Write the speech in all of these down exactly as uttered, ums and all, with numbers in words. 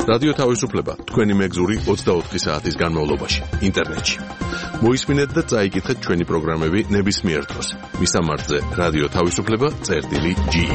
რადიო თავისუფლება თქვენი მეგზური ოცდაოთხი საათის განმავლობაში ინტერნეტში. მოისმინეთ და წაიკითხეთ ჩვენი პროგრამები ნებისმიერ დროს. მისამართზე რადიო თავისუფლება წერტილი ჯი.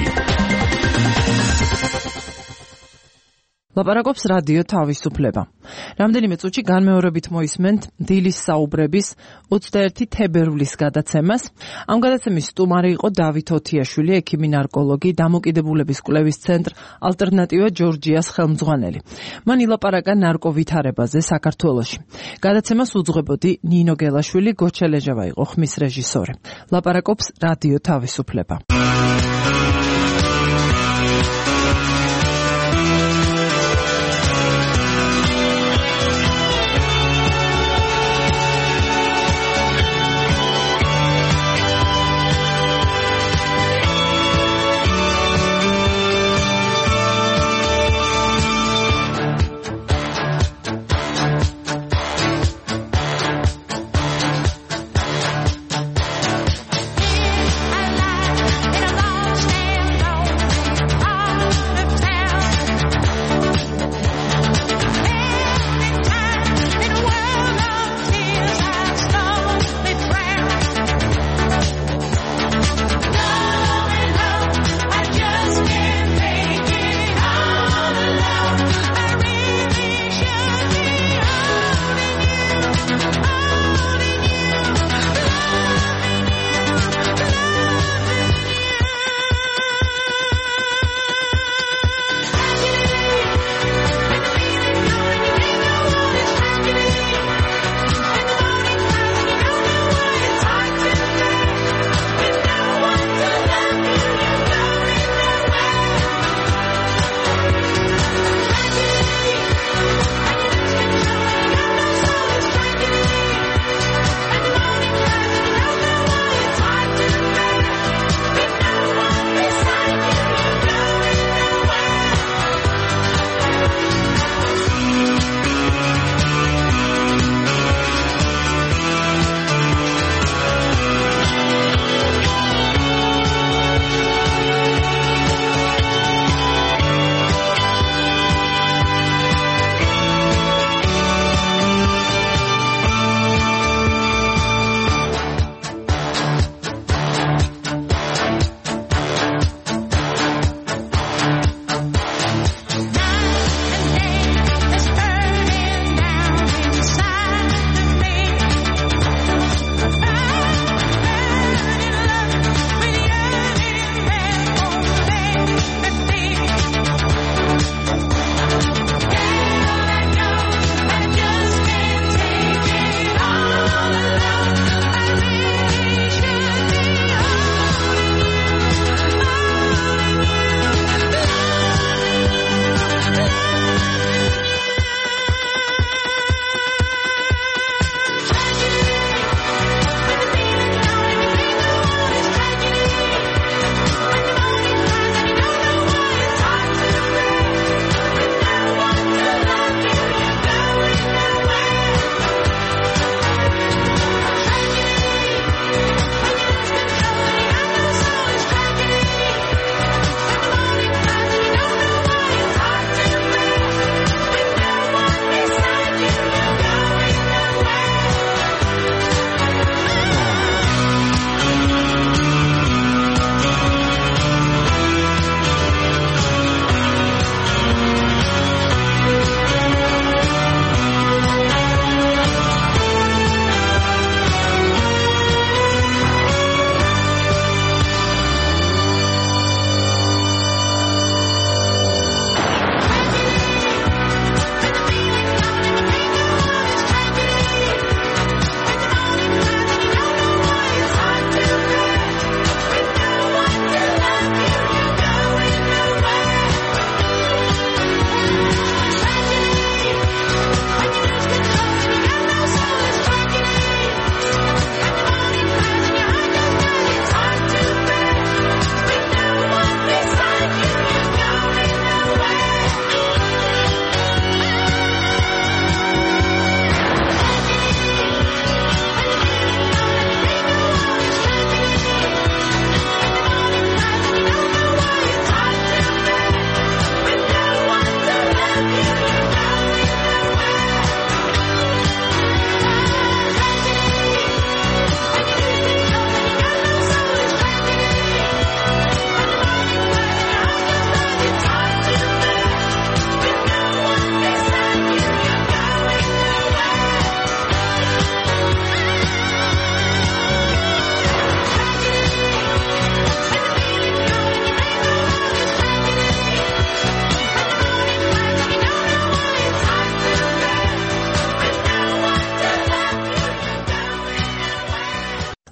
ლაპარაკობს რადიო თავისუფლება. რამდენიმე წუთში განმეორებით მოისმენთ დილის საუბრების ოცდაერთი თებერვლის გადაცემას. ამ გადაცემის სტუმარი იყო დავით ოთიაშვილი, ექიმი ნარკოლოგი, დამოკიდებულების კვლევის ცენტრ ალტერნატივა ჯორჯიას ხელმძღვანელი. მან ილაპარაკა ნარკოვითარებაზე საქართველოში. გადაცემას უძღვებოდი ნინო გელაშვილი, გოჩელეჟავა იყო ხმის რეჟისორი. ლაპარაკობს რადიო თავისუფლება. In a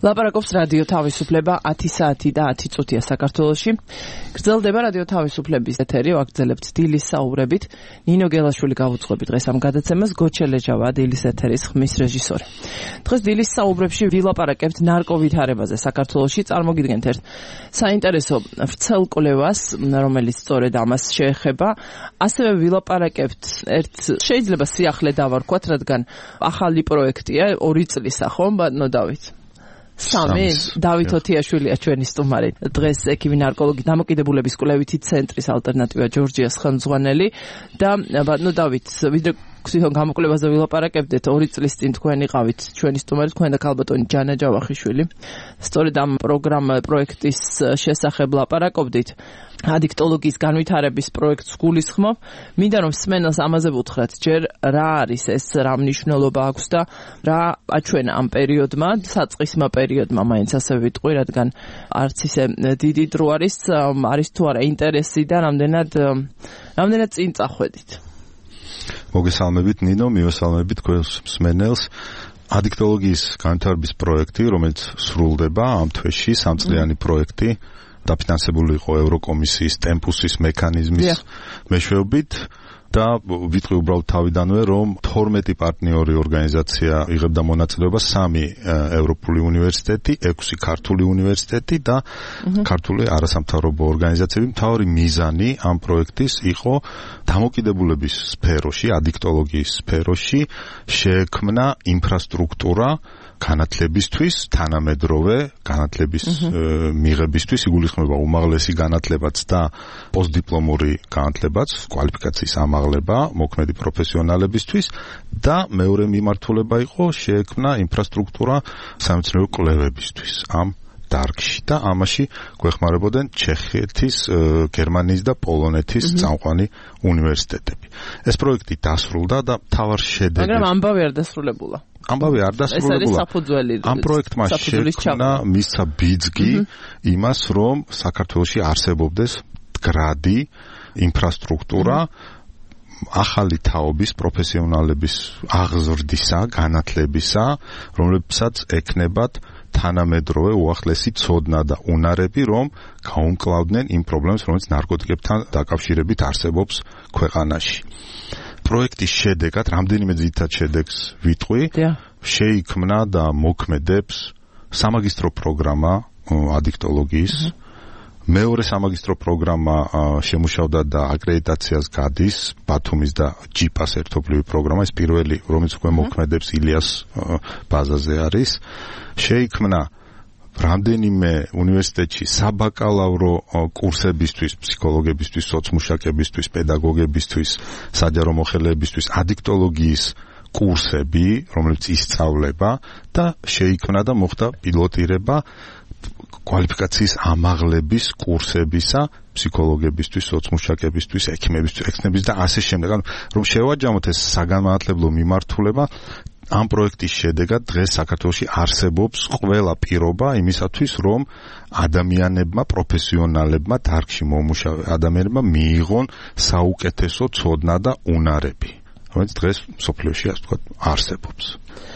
ლაპარაკობს რადიო თავისუფლება ათი საათი და ათი წუთია საქართველოში. გრძელდება რადიო თავისუფლების ეთერი, ვაგრძელებთ დილის საუბრებით. ნინო გელაშვილი გავუძღვები დღეს ამ გადაცემას, გოჩელეჯავა დილის ეთერის ხმის რეჟისორი. დღეს დილის საუბრებში ვილაპარაკებთ ნარკოვითარებაზე საქართველოში. წარმოგიდგენთ ერთ საინტერესო ვრცელ კვლევას, რომელიც სწორედ ამას შეეხება. ასევე ვილაპარაკებთ ერთ შეიძლება სიახლე დავარქვათ, რადგან ახალი პროექტია, ორი წლისა, ხომ, ბატონო დავით? სამი დავით ოთიაშვილია ჩვენი სტუმარი. დღეს ექიმი ნარკოლოგი დამოკიდებულების კვლევითი ცენტრის ალტერნატივა ჯორჯიას ხელმძღვანელი და ბატონო დავით, ვიდრე თვითონ გამოკვლევაზე ვილაპარაკებდეთ, ორი წლის წინ თქვენ იყავით ჩვენი სტუმარი, თქვენ და ქალბატონი ჯანა ჯავახიშვილი. სწორედ ამ პროგრამა პროექტის შესახებ ლაპარაკობდით. ადიქტოლოგიის განვითარების პროექტს გულისხმობ. მინდა რომ სმენელს ამაზე ვუთხრათ, ჯერ რა არის ეს, რა მნიშვნელობა აქვს და რა აჩვენა ამ პერიოდმა, საწყისმა პერიოდმა, მაინც ასე ვიტყვი, რადგან არც ისე დიდი დრო არის, არის თუ არა ინტერესი და რამდენად რამდენად წინ წახვედით. მოგესალმებით ნინო, მივესალმებით თქვენს მსმენელს. ადიქტოლოგიის განვითარების პროექტი, რომელიც სრულდება ამ თვეში, სამწლიანი პროექტი, დაფინანსებული იყო ევროკომისიის ტემპუსის მექანიზმის მეშვეობით და ვიტყვი უბრალოდ თავიდანვე, რომ თორმეტი პარტნიორი ორგანიზაცია იღებდა მონაწილეობას, სამი ევროპული უნივერსიტეტი, ექვსი ქართული უნივერსიტეტი და ქართული არასამთავრობო ორგანიზაციები. მთავარი მიზანი ამ პროექტის იყო დამოკიდებულების სფეროში, ადიქტოლოგიის სფეროში შეექმნა ინფრასტრუქტურა განათლებისთვის, თანამედროვე განათლების მიღებისთვის, იგულისხმება უმაღლესი განათლებაც და პოსტდიპლომური განათლებაც, კვალიფიკაციის ამაღლება მოქმედი პროფესიონალებისთვის და მეორე მიმართულება იყო შეექმნა ინფრასტრუქტურა სამეცნიერო კვლევებისთვის ამ დარგში და ამაში გვეხმარებოდნენ ჩეხეთის, გერმანიის და პოლონეთის წამყვანი უნივერსიტეტები. ეს პროექტი დასრულდა და მთავარ შედეგი მაგრამ ამბავი არ დასრულებულა. ამბავი არ დასრულებულა. ამ პროექტმა შექმნა მისცა ბიძგი იმას, რომ საქართველოში არსებობდეს მდგრადი ინფრასტრუქტურა ახალი თაობის პროფესიონალების აღზრდისა, განათლებისა, რომლებსაც ექნებათ თანამედროვე უახლესი ცოდნა და უნარები, რომ გაუმკლავდნენ იმ პრობლემებს, რომელიც ნარკოტიკებთან დაკავშირებით არსებობს ქვეყანაში. პროექტის შედეგად, რამდენიმე ძირითად შედეგს ვიტყვი, შეიქმნა და მოქმედებს სამაგისტრო პროგრამა ადიქტოლოგიის. მეორე სამაგისტრო პროგრამა შემუშავდა და აკრედიტაციას გადის ბათუმის და ჯიპას ერთობლივი პროგრამა, ეს პირველი, რომელიც უკვე მოქმედებს ილიას ბაზაზე არის. შეიქმნა რამდენიმე უნივერსიტეტში საბაკალავრო კურსებისთვის, ფსიქოლოგებისთვის, სოცმუშაკებისთვის, პედაგოგებისთვის, საჯარო მოხელეებისთვის ადიქტოლოგიის კურსები, რომლებიც ისწავლება და შეიქმნა და მოხდა პილოტირება კვალიფიკაციის ამაღლების კურსებისა ფსიქოლოგებისთვის, სოცმუშაკებისთვის, ექიმებისთვის, ექიმების და ასე შემდეგ. რომ შევაჯამოთ ეს საგანმანათლებლო მიმართულება, ამ პროექტის შედეგად დღეს საქართველოში არსებობს ყველა პირობა იმისათვის, რომ ადამიანებმა, პროფესიონალებმა, დარგში მომუშავე ადამიანებმა მიიღონ საუკეთესო ცოდნა და უნარები, რომელიც დღეს მსოფლიოში ასე ვთქვათ არსებობს.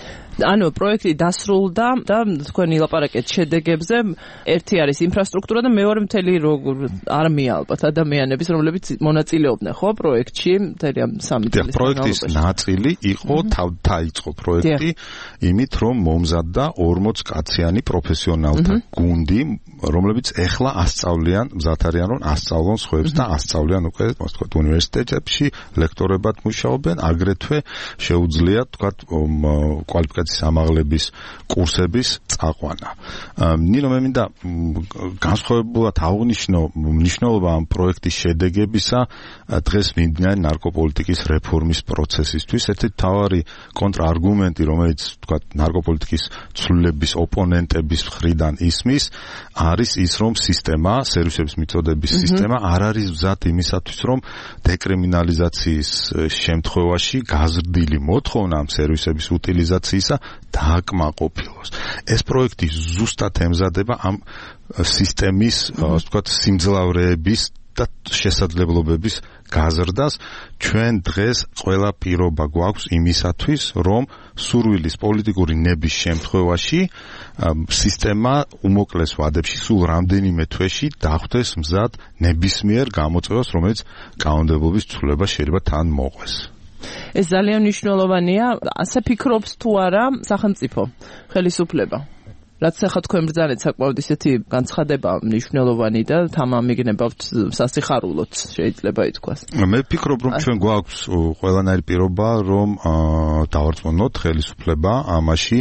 ანუ პროექტი დასრულდა და თქვენი ლაპარაკეთ შედეგებზე. ერთი არის ინფრასტრუქტურა და მეორე მთელი როგორ არმია ალბათ ადამიანების, რომლებიც მონაწილეობდნენ ხო პროექტში მთელი ამ სამი წლის. პროექტის ნაწილი იყო დაიწყო პროექტი იმით, რომ მომზადდა ორმოც კაციანი პროფესიონალთა გუნდი, რომლებიც ეხლა ასწავლიან, მზად არიან რომ ასწავლონ სხვებს და ასწავლიან უკვე ასე ვთქვათ უნივერსიტეტებში, ლექტორებად მუშაობენ, აგრეთვე შეუძლიათ ვთქვათ კვალიფიკაციის ამაღლების კურსების წაყვანა. ნინო, მე მინდა განსხვავებულად აღვნიშნო მნიშვნელობა ამ პროექტის შედეგებისა დღეს მიმდინარე ნარკოპოლიტიკის რეფორმის პროცესისთვის. ერთი მთავარი კონტრარგუმენტი, რომელიც ვთქვათ ნარკოპოლიტიკის ცვლილების ოპონენტების მხრიდან ისმის, არის ის, რომ სისტემა, სერვისების მიწოდების სისტემა არ არის მზად იმისათვის, რომ დეკრიმინალიზაციის შემთხვევაში გაზრდილი მოთხოვნა ამ სერვისების უტილიზაციისა დააკმაყოფილოს. ეს პროექტი ზუსტად ემზადება ამ სისტემის, ასე ვთქვათ, სიმძლავრეების და შესაძლებლობების გაზრდას. ჩვენ დღეს ყველა პირობა გვაქვს იმისათვის, რომ სურვილის პოლიტიკური ნების შემთხვევაში სისტემა უმოკლეს ვადებში სულ რამდენიმე თვეში დახვდეს მზად ნებისმიერ გამოწვევას, რომელიც კანონმდებლობის ცვლილება შეიძლება თან მოყვეს. ეს ძალიან მნიშვნელოვანია. ასე ფიქრობს თუ არა სახელმწიფო ხელისუფლება? რაც ახლა თქვენ ბრძანეთ საკმაოდ ისეთი განცხადება მნიშვნელოვანი და თამამიგნებავთ სასიხარულოც შეიძლება ითქვას. მე ვფიქრობ, რომ ჩვენ გვაქვს ყველანაირი პირობა, რომ დავარწმუნოთ ხელისუფლება ამაში.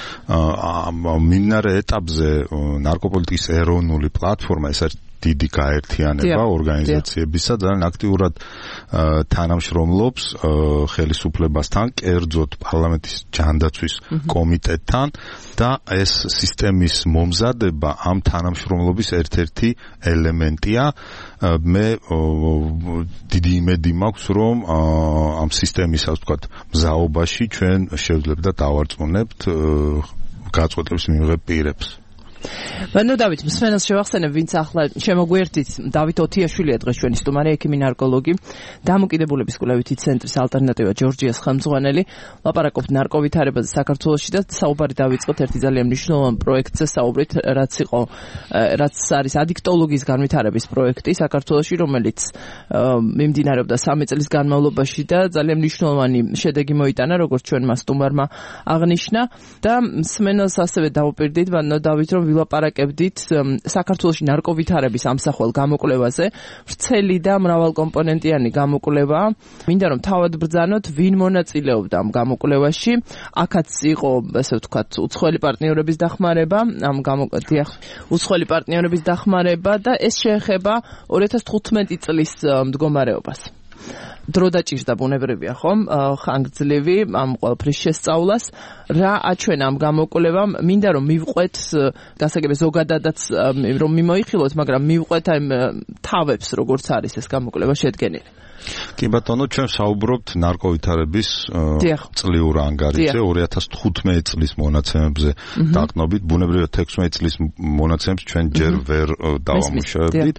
მიმდინარე ეტაპზე ნარკოპოლიტიკის ეროვნული პლატფორმა, ეს არის დიდი გაერთიანება ორგანიზაციებისა, ძალიან აქტიურად თანამშრომლობს ხელისუფლებასთან, კერძოდ პარლამენტის ჯანდაცვის კომიტეტთან და ეს სისტემის მომზადება ამ თანამშრომლობის ერთ-ერთი ელემენტია. მე დიდი იმედი მაქვს, რომ ამ სისტემის, ასე ვთქვათ, მზაობაში ჩვენ შევძლებთ და დავარწმუნებთ გაწყვეტილების მიღებ პირებს. ბანო დავით, მსმენელს შევახსენებ, ვინც ახლა შემოგვიერთით, დავით ოთიაშვილია დღეს ჩვენი სტუმარი, ექიმი ნარკოლოგი, დამოკიდებულების კვლევითი ცენტრის ალტერნატივა ჯორჯიას ხელმძღვანელი. ლაპარაკობთ ნარკოვითარებაზე საქართველოში და საუბარი დავიწყოთ ერთი ძალიან მნიშვნელოვანი პროექტზე საუბრით, რაც იყო, რაც არის ადიქტოლოგიის განვითარების პროექტი საქართველოში, რომელიც მიმდინარეობდა სამი წლის განმავლობაში და ძალიან მნიშვნელოვანი შედეგი მოიტანა, როგორც ჩვენმა სტუმარმა აღნიშნა და მსმენელს ასევე დავუპირდით, ბანო დავით, რომ ვილაპარაკებდით საქართველოში ნარკოვითარების ამსახველ გამოკვლევაზე, ვრცელი და მრავალკომპონენტიანი გამოკვლევა. მინდა რომ თავად ბრძანოთ, ვინ მონაწილეობდა ამ გამოკვლევაში. აქაც იყო, ასე ვთქვათ, უცხოელი პარტნიორების დახმარება, ამ გამოკვლევაში უცხოელი პარტნიორების დახმარება და ეს შეეხება ორი ათას თხუთმეტი წლის მდგომარეობას. დრო დაჭირდა ბუნებრივია, ხომ? ხანგრძლივი ამ ყველაფრის შესწავლას. რა აჩვენა ამ გამოკვლევამ? მინდა რომ მივყვეთ, გასაგებია ზოგადადაც რომ მიმოიხილოთ, მაგრამ მივყვეთ აი თავებს, როგორც არის ეს გამოკვლევა შედგენილი. კი ბატონო, ჩვენ საუბრობთ ნარკოვითარების წლიურ ანგარიშზე, ორი ათას თხუთმეტი წლის მონაცემებზე დაყნობით. ბუნებრივია ექვსმეტი წლის მონაცემებს ჩვენ ჯერ ვერ დავამუშავებდით.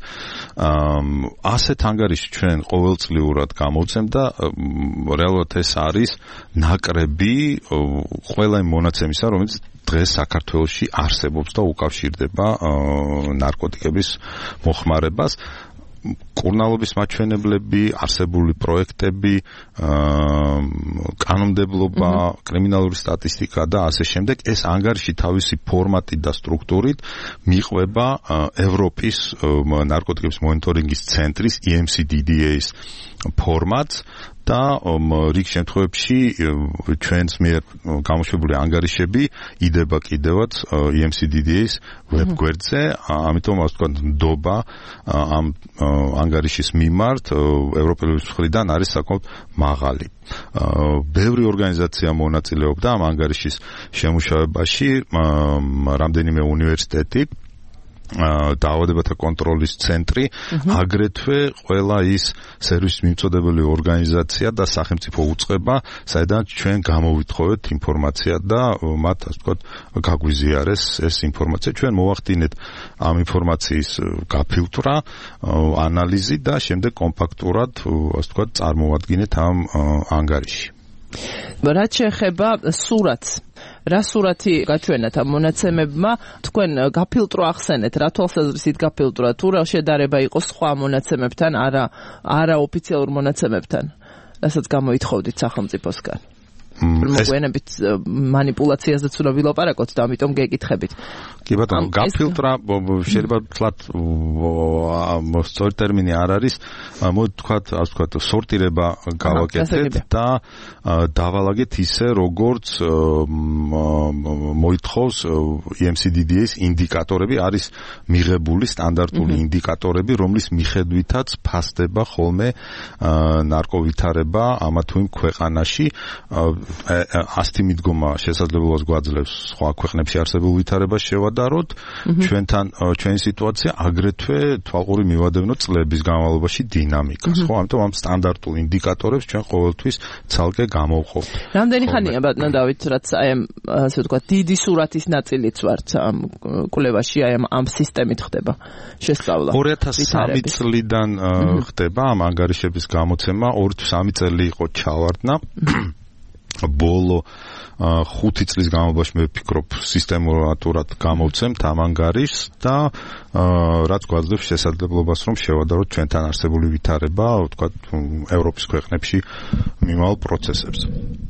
ასეთ ანგარიშს ჩვენ ყოველწლიურად გამოვცემთ და რეალურად ეს არის ნაკრები ყველა იმ მონაცემისა, რომელიც დღეს საქართველოში არსებობს და უკავშირდება ნარკოტიკების მოხმარებას. კურნალობის მაჩვენებლები, არსებული პროექტები, კანონმდებლობა, კრიმინალური სტატისტიკა და ასე შემდეგ. ეს ანგარიში თავისი ფორმატით და სტრუქტურით მიყვება ევროპის ნარკოტიკების მონიტორინგის ცენტრის ი ემ სი დი დი ეის ფორმატს და რიგ შემთხვევებში ჩვენს მიერ გამოშვებული ანგარიშები იდება კიდევაც ი ემ სი დი დი ეის ვებგვერდზე, ამიტომ ასე ვთქვათ, ნდობა ამ ანგარიშის მიმართ ევროპელების მხრიდან არის საკმაოდ მაღალი. ბევრი ორგანიზაცია მონაწილეობდა ამ ანგარიშის შემუშავებაში, რამდენიმე უნივერსიტეტი, დაავადებათა კონტროლის ცენტრი, აგრეთვე ყველა ის სერვისის მიმწოდებელი ორგანიზაცია და სახელმწიფო უწყება, საიდანაც ჩვენ გამოვითხოვეთ ინფორმაცია და მათ, ასე ვთქვათ, გაგვიზიარეს ეს ინფორმაცია. ჩვენ მოვახდინეთ ამ ინფორმაციის გაფილტრა, ანალიზი და შემდეგ კომპაქტურად, ასე ვთქვათ, წარმოვადგინეთ ამ ანგარიში. რაც შეეხება სურათს, რა სურათი გაჩვენათ ამ მონაცემებმა, თქვენ გაფილტრო ახსენეთ, რა თვალსაზრისით გაფილტრა, თუ რა შედარება იყო სხვა მონაცემებთან, არა არა ოფიციალურ მონაცემებთან, რასაც გამოითხოვდით სახელმწიფოსგან. მოგვიანებით მანიპულაციაზეც უნდა ვილაპარაკოთ და ამიტომ გეკითხებით. კი ბატონო, გაფილტრა შეიძლება ვთქვათ სწორი ტერმინი არ არის, მოდი ვთქვათ, ასე ვთქვათ, სორტირება გავაკეთეთ და დავალაგეთ ისე, როგორც მოითხოვს ი ემ სი დი დი ეის ინდიკატორები, არის მიღებული სტანდარტული ინდიკატორები, რომლის მიხედვითაც ფასდება ხოლმე ნარკოვითარება ამა თუ იმ ქვეყანაში. ასეთი მიდგომა შესაძლებლობას გვაძლევს სხვა ქვეყნებში არსებულ ვითარებას შევადაროთ, ჩვენთან ჩვენი სიტუაცია აგრეთვე თვალყური მივადევნოთ წლების განმავლობაში დინამიკას, ხო? ამიტომ ამ სტანდარტულ ინდიკატორებს ჩვენ ყოველთვის ცალკე გამოვყოფთ. რამდენი ხანია ბატონო დავით, რაც აი ამ ასე ვთქვათ, დიდი სურათის ნაწილიც ვართ ამ კვლევაში, აი ამ სისტემით ხდება შესწავლა. ორი ათას სამი წლიდან ხდება ამ ანგარიშების გამოცემა, ორი თუ სამი წელი იყო ჩავარდნა. ბოლო ხუთი წლის განმავლობაში მე ვფიქრობ სისტემატურად გამოვცემთ ამ ანგარიშს და რაც გვაძლევს შესაძლებლობას რომ შევადაროთ ჩვენთან არსებული ვითარება, ვთქვათ, ევროპის ქვეყნებში მიმავალ პროცესებს.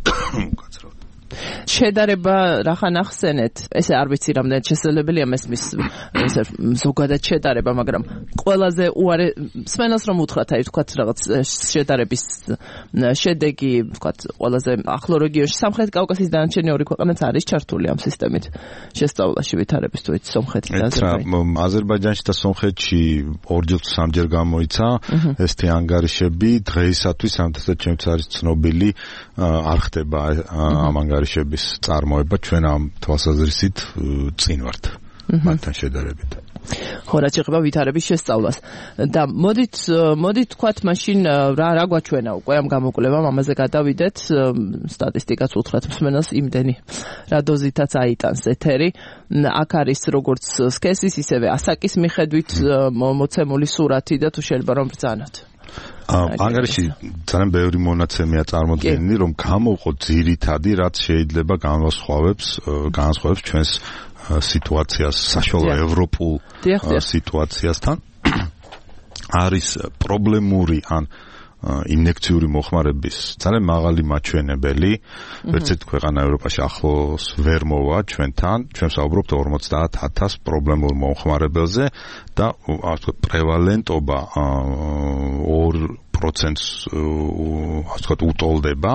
შედარება რახან ახსენეთ, ესე არ ვიცი რამდენად შესაძლებელია მესმის ესე ზოგადად შედარება, მაგრამ ყველაზე უარე სმენელს რომ უთხრათ, აი ვთქვათ რაღაც შედარების შედეგი, ვთქვათ, ყველაზე ახლო რეგიონში სამხრეთ კავკასიის დანარჩენი ორი ქვეყანაც არის ჩართული ამ სისტემით შესწავლაში ვითარების თუ იცი სომხეთი და აზერბაიჯანი. აზერბაიჯანში და სომხეთში ორჯერ თუ სამჯერ გამოიცა ესეთი ანგარიშები, დღეისათვის ამიტომაც ჩემთვის არის ცნობილი არ ხდება ამ ანგარიშების წარმოება, ჩვენ ამ თვალსაზრისით წინ ვართ მათთან შედარებით. ხო, რაც შეეხება ვითარების შესწავლას და მოდით მოდით თქვათ მაშინ რა რა გვაჩვენა უკვე ამ გამოკვლევამ, ამაზე გადავიდეთ, სტატისტიკაც უთხრათ მსმენელს იმდენი რა დოზითაც აიტანს ეთერი. აქ არის როგორც სქესის, ისევე ასაკის მიხედვით მოცემული სურათი და თუ შეიძლება რომ ბრძანოთ. ანგარიში ძალიან ბევრი მონაცემია წარმოდგენილი, რომ გამოვყოთ ძირითადი, რაც შეიძლება განვასხვავებს განსხვავებს ჩვენს სიტუაციას საშუალო ევროპულ სიტუაციასთან. არის პრობლემური ან ინექციური მოხმარების ძალიან მაღალი მაჩვენებელი. ვერც ერთ ქვეყანა ევროპაში ახლოს ვერ მოვა ჩვენთან. ჩვენ ვსაუბრობთ ორმოცდაათ ათას პრობლემურ მოხმარებელზე და ასე ვთქვათ პრევალენტობა ორ პროცენტს ასე ვთქვათ უტოლდება.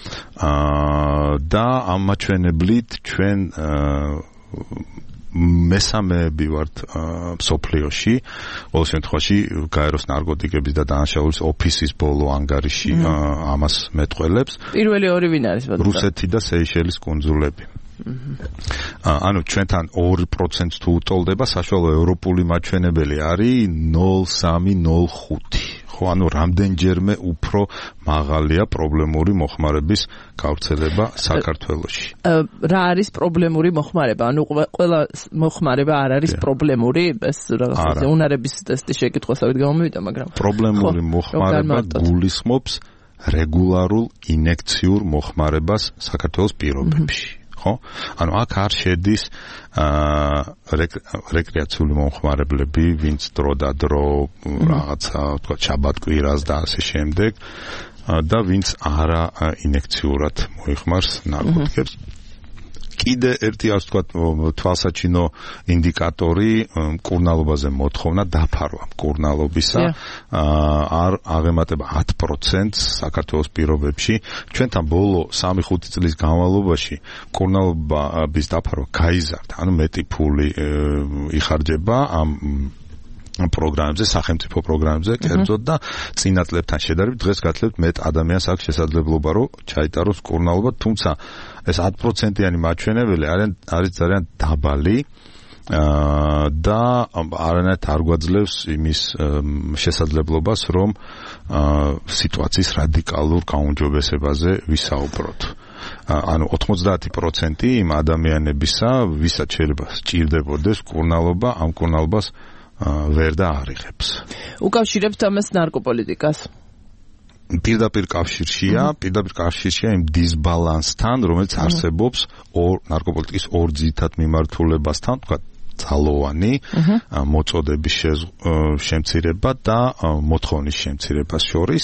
და ამ მაჩვენებლით ჩვენ მესამეები ვართ მსოფლიოში, ყოველ შემთხვევაში გაეროს ნარკოტიკების და დანაშაულის ოფისის ბოლო ანგარიში ამას მეტყველებს. პირველი ორი ვინ არის? რუსეთი და სეიშელის კუნძულები. ანუ ჩვენთან ორი პროცენტს თუ უტოლდება, საშუალო ევროპული მაჩვენებელი არის ნულ სამი ნულ ხუთი. ხო, ანუ რამდენჯერმე უფრო მაღალია პრობლემური მოხმარების გავრცელება საქართველოში. რა არის პრობლემური მოხმარება? ანუ ყველა მოხმარება არ არის პრობლემური, ეს რაღაცა უნარების ტესტი შეკითხვასავით გამომივიდა, მაგრამ პრობლემური მოხმარება გულისხმობს რეგულარულ ინექციურ მოხმარებას საქართველოს პირობებში. ხო? ანუ აქ არ შედის რეკრეაციული მომხმარებლები, ვინც დრო და დრო რაღაცა, თქვა შაბათ-კვირას და ასე შემდეგ და ვინც არა ინექციურად მოიხმარს ნარკოტიკებს. კიდე ერთი ასე ვთქვათ თვალსაჩინო ინდიკატორი მკურნალობაზე მოთხოვნა დაფარვა მკურნალობისა არ აღემატება ათ პროცენტს საქართველოს პირობებში. ჩვენთან ბოლო სამი ხუთი წლის განმავლობაში მკურნალობის დაფარვა გაიზარდა, ანუ მეტი ფული იხარჯება ამ პროგრამებზე, სახელმწიფო პროგრამებზე, კერძოდ და წინა წლებთან შედარებით დღეს გათლებთ მეტ ადამიანს აქვს შესაძლებლობა რომ ჩაიტაროს მკურნალობა, თუმცა ეს ათ პროცენტიანი მაჩვენებელი არის ძალიან დაბალი და არანაირად არ გვაძლევს იმის შესაძლებლობას, რომ სიტუაციის რადიკალურ გაუმჯობესებაზე ვისაუბროთ. ანუ ოთხმოცდაათი პროცენტი იმ ადამიანებისა, ვისაც შეიძლება სჭირდებოდეს მკურნალობა, ამ მკურნალობას ვერ და არიღებს. უკავშირებთ ამას ნარკოპოლიტიკას? პირდაპირ კავშირშია, პირდაპირ კავშირშია იმ დისბალანსთან, რომელიც არსებობს ორ ნარკოპოლიტიკის ორ ძირითად მიმართულებასთან, თქვა ძალოვანი მოწოდების შემცირება და მოთხოვნის შემცირებას შორის.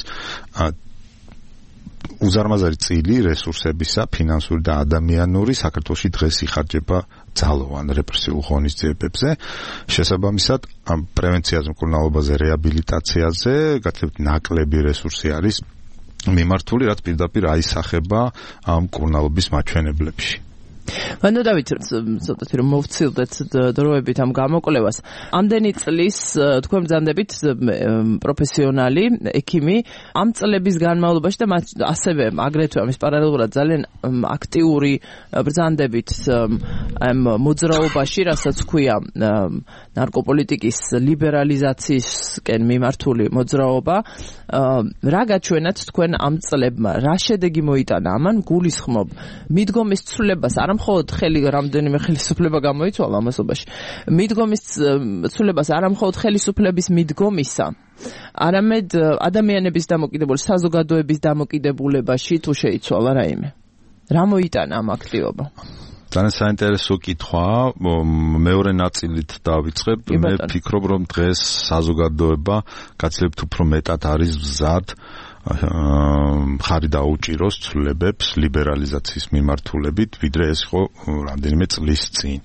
უზარმაზარი წილი რესურსებისა, ფინანსური და ადამიანური საქართველოში დღეს იხარჯება ძალოვან რეპრესიულ ღონისძიებებზე. შესაბამისად, ამ პრევენციაზე, მკურნალობაზე, რეაბილიტაციაზე გაცილებით ნაკლები რესურსი არის მიმართული, რაც პირდაპირ აისახება ამ მკურნალობის მაჩვენებლებში. ანუ დავით ცოტათი რომ მოვცილდეთ დროებით ამ გამოკვლევას. ამდენი წლის თქვენ ბრძანდებით პროფესიონალი ექიმი ამ წლების განმავლობაში და ასევე აგრეთვე ამის პარალელურად ძალიან აქტიური ბრძანდებით ამ მოძრაობაში, რასაც ქვია ნარკოპოლიტიკის ლიბერალიზაციისკენ მიმართული მოძრაობა. რა გაჩვენათ თქვენ ამ წლებმა? რა შედეგი მოიტანა ამან? გულისხმობ მიდგომის ცვლილებას არა მხოლოდ ხელი რამდენიმე ხელისუფლება გამოიცვალა ამასობაში. მიდგომის ცვლილებას არა მხოლოდ ხელისუფლების მიდგომისა, არამედ ადამიანების დამოკიდებული საზოგადოების დამოკიდებულებაში თუ შეიცვალა რაიმე. რა მოიტანა ამ აქტივობა? ძალიან საინტერესო კითხვაა. მეორე ნაწილით დავიწყებ. მე ვფიქრობ, რომ დღეს საზოგადოება გაცილებით უფრო მეტად არის მზად ხარი დაუჭიროს ცვლილებებს ლიბერალიზაციის მიმართულებით, ვიდრე ეს იყო რამდენიმე წლის წინ.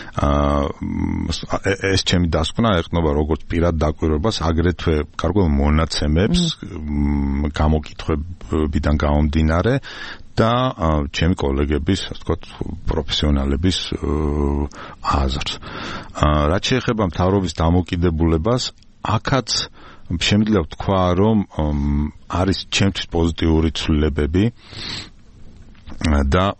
ეს ჩემი დასკვნა ეყრდნობა როგორც პირად დაკვირვებას, აგრეთვე გარკვეულ მონაცემებს გამოკითხვებიდან გამომდინარე და ჩემი კოლეგების, ასე ვთქვათ, პროფესიონალების აზრს. რაც შეეხება მთავრობის დამოკიდებულებას, აქაც შემიძლია ვთქვა, რომ არის ჩემთვის პოზიტიური ცვლილებები და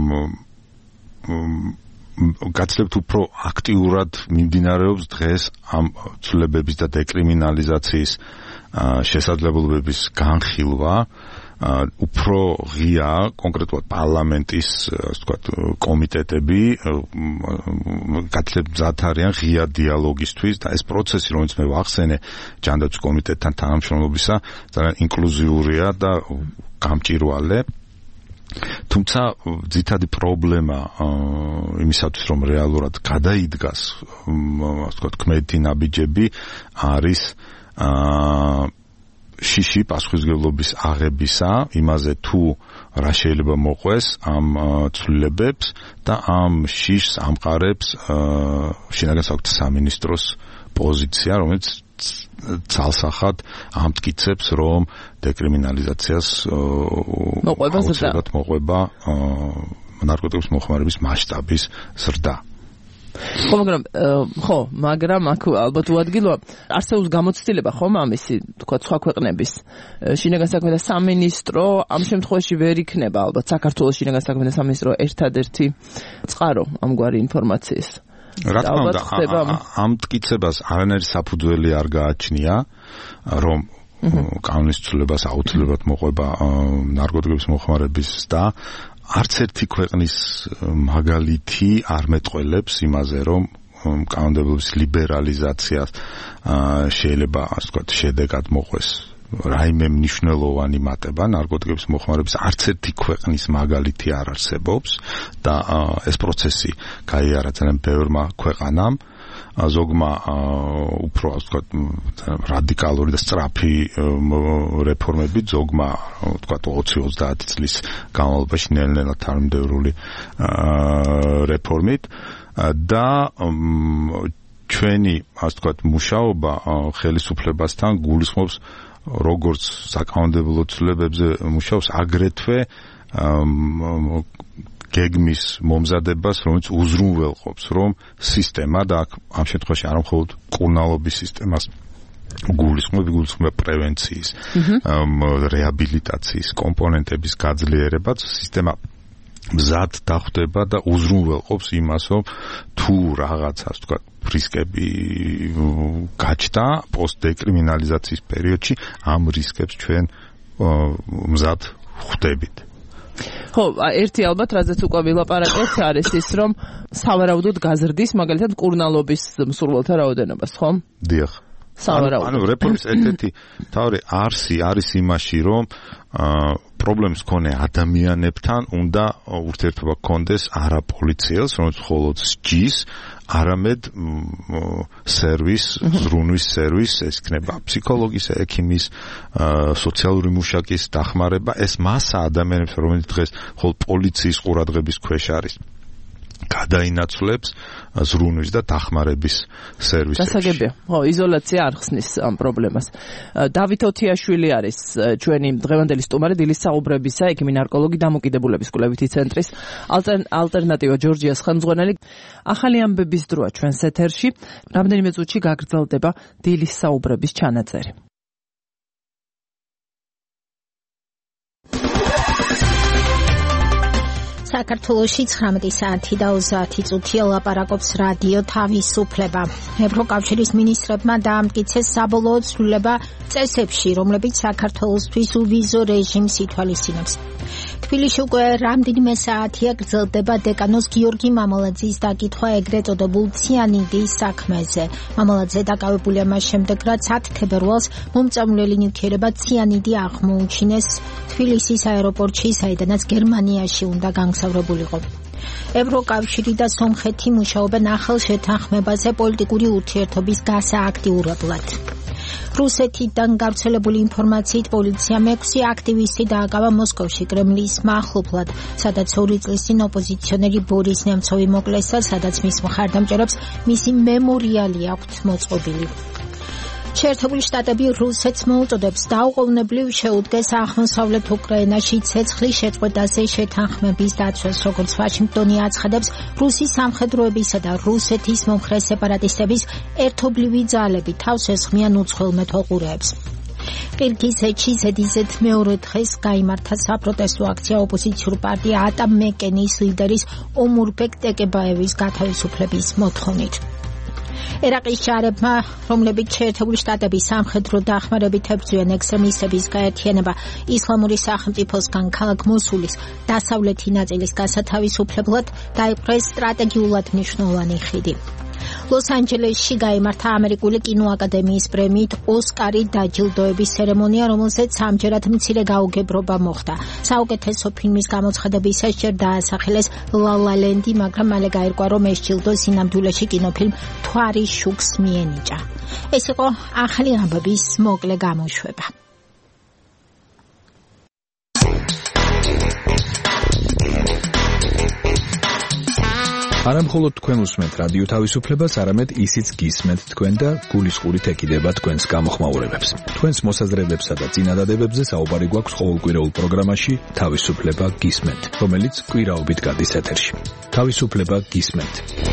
გაცილებით უფრო აქტიურად მიმდინარეობს დღეს ამ ცვლილებების და დეკრიმინალიზაციის შესაძლებლობების განხილვა. უფრო ღია კონკრეტულად პარლამენტის, ასე ვთქვათ, კომიტეტები გაცილებით მზად არიან ღია დიალოგისთვის და ეს პროცესი, რომელიც მე ვახსენე ჯანდაცვის კომიტეტთან თანამშრომლობისა, ძალიან ინკლუზიურია და გამჭირვალე. თუმცა ძირითადი პრობლემა იმისათვის, რომ რეალურად გადაიდგას, ასე ვთქვათ, ქმედი ნაბიჯები არის შიში პასუხისმგებლობის აღებისა, იმაზე თუ რა შეიძლება მოყვეს ამ ცვლილებებს და ამ შიშს ამყარებს შინაგან საქმეთა სამინისტროს პოზიცია, რომელიც ცალსახად ამტკიცებს, რომ დეკრიმინალიზაციას აუცილებლად მოყვება ნარკოტიკების მოხმარების მასშტაბის ზრდა. ხო, მაგრამ ხო, მაგრამ აქ ალბათ უადგილოა არსებობს გამოცდილება ხომ ამისი, თქვა სხვა ქვეყნების შინაგან საქმეთა სამინისტრო ამ შემთხვევაში ვერ იქნება ალბათ საქართველოს შინაგან საქმეთა სამინისტრო ერთადერთი წყარო ამგვარი ინფორმაციის. რა თქმა უნდა, ამ მტკიცებას არანაირი საფუძველი არ გააჩნია, რომ კანონის ცვლილებას აუცილებლად მოყვება ნარკოტიკების მოხმარების და არც ერთი ქვეყნის მაგალითი არ მეტყველებს იმაზე, რომ კანონმდებლობის ლიბერალიზაცია შეიძლება, ასე ვთქვათ, შედეგად მოყვეს რაიმე მნიშვნელოვანი მატება ნარკოტიკების მოხმარების არც ერთი ქვეყნის მაგალითი არ არსებობს და ეს პროცესი გაიარა ძალიან ბევრმა ქვეყანამ. ზოგმა უფრო, ასე ვთქვათ, რადიკალური და სწრაფი რეფორმები, ზოგმა, ვთქვათ, ოცი ოცდაათი წლის განმავლობაში ნელ-ნელა თანმიმდევრული რეფორმით და ჩვენი, ასე ვთქვათ, მუშაობა ხელისუფლებასთან გულისხმობს როგორც საკანონმდებლო ცვლილებებზე მუშაობს, აგრეთვე გეგმის მომზადებას, რომელიც უზრუნველყოფს, რომ სისტემა და ამ შემთხვევაში არ მხოლოდ მკურნალობის სისტემას გულისხმობ, გულისხმობ პრევენციის, რეაბილიტაციის კომპონენტების გაძლიერებაც, სისტემა მზად დახვდება და უზრუნველყოფს იმას, რომ თუ რაღაცა, ასე ვთქვათ, რისკები გაჩნდა პოსტდეკრიმინალიზაციის პერიოდში, ამ რისკებს ჩვენ მზად ხვდებით. ხო, ერთი ალბათ რაზეც უკვე ვილაპარაკეთ არის ის, რომ სავარაუდოდ გაზრდის მაგალითად მკურნალობის მსურველთა რაოდენობას, ხო? დიახ. სავარაუდოდ. ანუ რეფორმის ერთ-ერთი თავი არსი არის იმაში, რომ პრობლემის მქონე ადამიანებთან უნდა ურთიერთობა გქონდეს არა პოლიციელს, რომელიც მხოლოდ სჯის, არამედ სერვის, ზრუნვის სერვის, ეს იქნება ფსიქოლოგის, ექიმის, სოციალური მუშაკის დახმარება, ეს მასა ადამიანებს, რომელიც დღეს მხოლოდ პოლიციის ყურადღების ქვეშ არის. გადაინაცვლებს ზრუნვის და დახმარების სერვისებში. დასაგებია. ხო, იზოლაცია არ ხსნის ამ პრობლემას. დავით ოთიაშვილი არის ჩვენი დღევანდელი სტუმარი დილის საუბრებისა, ექიმი ნარკოლოგი დამოკიდებულების კვლევითი ცენტრის ალტერნატივა ჯორჯიას ხელმძღვანელი. ახალი ამბების დროა ჩვენს ეთერში. რამდენიმე წუთში გაგრძელდება დილის საუბრების ჩანაწერი. საქართველოში ცხრამეტი საათი და ოცდაათი წუთია ლაპარაკობს რადიო თავისუფლება. ევროკავშირის მინისტრებმა დაამტკიცეს საბოლოო ცვლილება წესებში, რომლებიც საქართველოსთვის უვიზო რეჟიმს ითვალისწინებს. თბილისში უკვე რამდენიმე საათია გრძელდება დეკანოს გიორგი მამალაძის დაკითხვა ეგრეთ წოდებულ ციანიდის საქმეზე. მამალაძე დაკავებულია მას შემდეგ, რაც ათი თებერვალს მომწამვლელი ნივთიერება ციანიდი აღმოუჩინეს თბილისის აეროპორტში, საიდანაც გერმანიაში უნდა განგზავრებულიყო. ევროკავშირი და სომხეთი მუშაობენ ახალ შეთანხმებაზე პოლიტიკური ურთიერთობის გასააქტიურებლად. რუსეთიდან გავრცელებული ინფორმაციით პოლიციამ ექვსი აქტივისტი დააკავა მოსკოვში კრემლის მახლობლად, სადაც ორი წლის წინ ოპოზიციონერი ბორის ნემცოვი მოკლეს და სადაც მის მხარდამჭერებს მისი მემორიალი აქვთ მოწყობილი. შეერთებული შტატები რუსეთს მოუწოდებს დაუყოვნებლივ შეუდგეს აღმოსავლეთ უკრაინაში ცეცხლის შეწყვეტაზე შეთანხმების დაცვას, როგორც ვაშინგტონი აცხადებს, რუსის სამხედროებისა და რუსეთის მომხრე სეპარატისტების ერთობლივი ძალები თავს ესხმიან უცხოელ მეთვალყურეებს. ყირგიზეთში ზედიზედ მეორე დღეს გაიმართა საპროტესტო აქცია ოპოზიციურ პარტია ატამეკენის ლიდერის ომურბეკ ტეკებაევის გათავისუფლების მოთხოვნით. ერაყის ჯარებმა, რომლებიც შეერთებული შტატების სამხედრო დახმარებით ებრძვიან ექსტრემისტების გაერთიანება ისლამური სახელმწიფოსგან ქალაქ მოსულის დასავლეთი ნაწილის გასათავისუფლებლად, დაიპყრეს სტრატეგიულად მნიშვნელოვანი ხიდი. ლოს-ანჯელესში გაიმართა ამერიკული კინოაკადემიის პრემიით ოსკარი დაჯილდოების ცერემონია, რომელზეც ამჯერად მცირე გაუგებრობა მოხდა. საუკეთესო ფილმის გამოცხადებისას ჯერ დაასახელეს ლა ლა ლენდი, მაგრამ მალე გაირკვა, რომ ეს ჯილდო სინამდვილეში კინოფილმ მთვარის შუქს მიენიჭა. ეს იყო ახალი ამბების მოკლე გამოშვება. არა მხოლოდ თქვენ უსმენთ რადიო თავისუფლებას, არამედ ისიც გისმენთ თქვენ და გულისყურით ეკიდება თქვენს გამოხმაურებებს. თქვენს მოსაზრებებსა და წინადადებებზე საუბარი გვაქვს ყოველკვირეულ პროგრამაში თავისუფლება გისმენთ, რომელიც კვირაობით გადის ეთერში. თავისუფლება გისმენთ.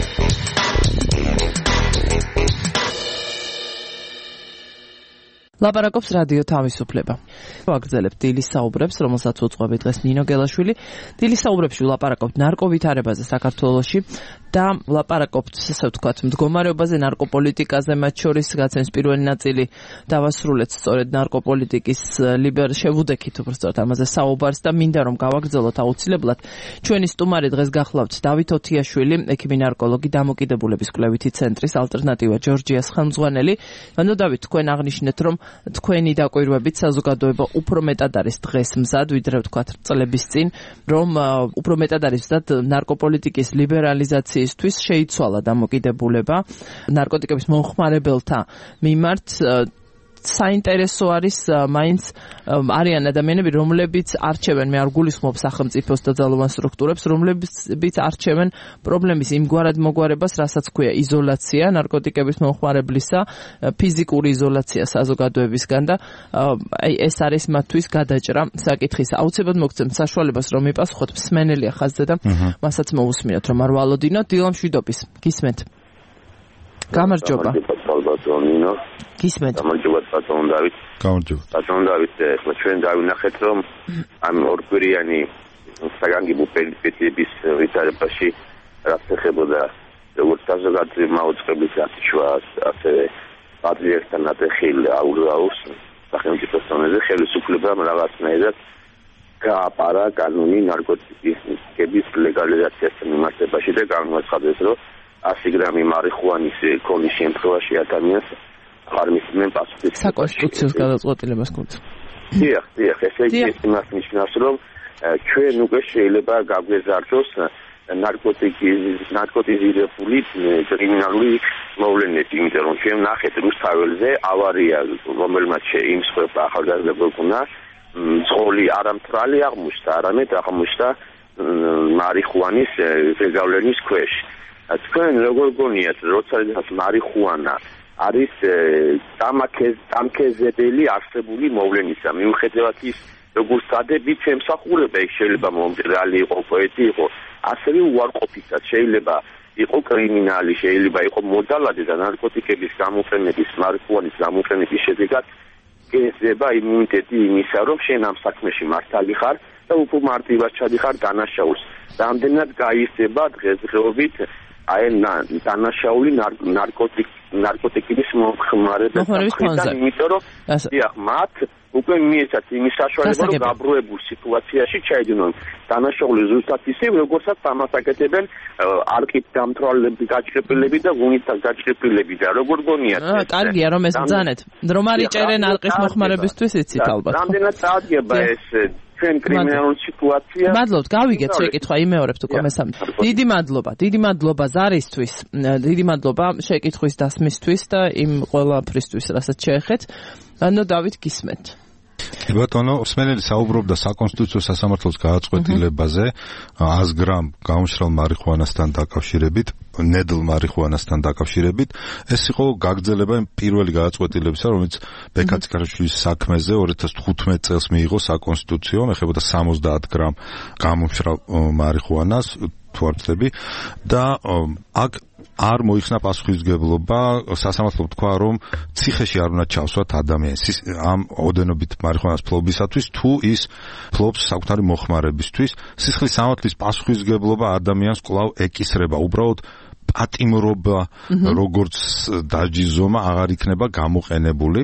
ლაპარაკობს რადიო თავისუფლება. ვაგრძელებთ დილის საუბრებს, რომელსაც უძღვები დღეს ნინო გელაშვილი. დილის საუბრებში ვლაპარაკობთ ნარკოვითარებაზე საქართველოში და ვლაპარაკობთ, ასე ვთქვათ, მდგომარეობაზე, ნარკოპოლიტიკაზე, მათ შორის გაცემის პირველი ნაწილი დავასრულეთ სწორედ ნარკოპოლიტიკის ლიბერ შევუდექით უბრალოდ ამაზე საუბარს და მინდა რომ გავაგრძელოთ აუცილებლად. ჩვენი სტუმარი დღეს გახლავთ დავით ოთიაშვილი, ექიმი ნარკოლოგი, დამოკიდებულების კვლევითი ცენტრის ალტერნატივა ჯორჯიას ხელმძღვანელი. ანუ დავით, თქვენ აღნიშნეთ, რომ თქვენი დაკვირვებით საზოგადოება უფრო მეტად არის დღეს მზად, ვიდრე ვთქვათ წლების წინ, რომ უფრო მეტად არის მზად ნარკოპოლიტიკის ლიბერალიზაციისთვის, შეიცვალა დამოკიდებულება ნარკოტიკების მომხმარებელთა მიმართ. საინტერესო არის მაინც არიან ადამიანები, რომლებიც არჩევენ, მე არ გულისხმობ სახელმწიფოს და ძალოვან სტრუქტურებს, რომლებიც არჩევენ პრობლემის იმგვარად მოგვარებას, რასაც ქვია იზოლაცია ნარკოტიკების მომხმარებლისა, ფიზიკური იზოლაცია საზოგადოებისგან და აი ეს არის მათთვის გადაჭრა საკითხის. აუცილებლად მოგცემთ საშუალებას, რომ მიპასუხოთ მსმენელია ხაზზე და მასაც მოусმინოთ, რომ არ ვალოდინოთ. დილამ შვიდობის. გისმენთ. გამარჯობა. გისმენთ. გამარჯობა ბატონ დავით. გამარჯობა. ბატონ დავით, ახლა ჩვენ დავინახეთ, რომ ამ ორკვირიანი საგანგებო პერიპეტიების ვითარებაში რაც ეხებოდა როგორც საზოგადოების მაუწყებლის აშუას, ასევე პატრიარქთან ნატეხილ აურაოს სახელმწიფოს დონეზე ხელისუფლებამ რაღაცნაირად გააპარა კანონი ნარკოტიკების ლეგალიზაციასთან მიმართებაში და განაცხადეს, რომ ასი გრამი მარიხუანის ქონის შემთხვევაში ადამიანს არ მისცემენ პასუხის. საკონსტიტუციოს გადაწყვეტილებას გვაქვს. დიახ, დიახ, ესე იგი ეს იმას ნიშნავს, რომ ჩვენ უკვე შეიძლება გაგვეზარდოს ნარკოტიკის ნარკოტიზირებული კრიმინალური მოვლენები, იმიტომ რომ ჩვენ ნახეთ რუსთაველზე ავარია, რომელმაც შეიმსხვერპლა ახალგაზრდა გოგონა, ძღოლი არამთრალი აღმოჩნდა, არამედ აღმოჩნდა მარიხუანის ზეგავლენის ქვეშ. თქვენ როგორ გონიათ, როცა მარიხუანა არის დამქეზებელი არსებული მოვლენისა, მიუხედავად ის როგორც ადებით ემსახურება, შეიძლება მომძრალი იყო, პოეტი იყო, ასევე უარყოფითად შეიძლება იყო კრიმინალი, შეიძლება იყო მოდალადი და ნარკოტიკების გამოყენების, მარიხუანის გამოყენების შედეგად გეზება იმუნიტეტი იმისა, რომ შენ ამ საქმეში მართალი ხარ და უფრო მარტივად ჩადიხარ დანაშაულს. რამდენად გაიზრდება დღესდღეობით აი დანაშაული ნარკოტიკ ნარკოტიკების მოხმარების ფონზე. იმიტომ რომ დიახ, მათ უკვე მიეცათ იმის საშუალება, რომ გაბრუებულ სიტუაციაში ჩაედინონ. დანაშაული ზუსტად ისე, როგორცაც ამას აკეთებენ ალკით დამთვალები, გაჭრილები და ღუნითთან გაჭრილები და როგორ გონიათ? აა, კარგია, რომ ეს ბძანეთ. რომ არ იჭერენ ალყის მოხმარებისთვის იცით ალბათ. რამდენად წააგება ეს ჩვენ კრიმინალური სიტუაცია. მადლობთ, გავიგეთ შეკითხვა, იმეორებთ უკვე მესამე. დიდი მადლობა, დიდი მადლობა ზარისთვის, დიდი მადლობა შეკითხვის დასმისთვის და იმ ყველაფრისთვის, რასაც შეეხეთ. ანუ დავით გისმენთ. კი ბატონო, მსმენელი საუბრობდა საკონსტიტუციო სასამართლოს გადაწყვეტილებაზე ას გრამ გამომშრალ მარიხუანასთან დაკავშირებით, ნედლ მარიხუანასთან დაკავშირებით. ეს იყო გაგრძელება იმ პირველი გადაწყვეტილებისა, რომელიც ბექა ციკარაშვილის საქმეზე ორი ათას თხუთმეტ წელს მიიღო საკონსტიტუციო, ეხებოდა სამოცდაათ გრამ გამომშრალ მარიხუანას, თუ არ ვცდები, და აქ არ მოიხსნა პასუხისმგებლობა, სასამართლომ თქვა, რომ ციხეში არ უნდა ჩავსვათ ადამიანს ამ ოდენობით მარიხუანას ფლობისათვის, თუ ის ფლობს საკუთარი მოხმარებისთვის. სისხლის სამართლის პასუხისმგებლობა ადამიანს კვლავ ეკისრება. უბრალოდ პატიმრობა, როგორც დაჯიზომა, აღარ იქნება გამოყენებული.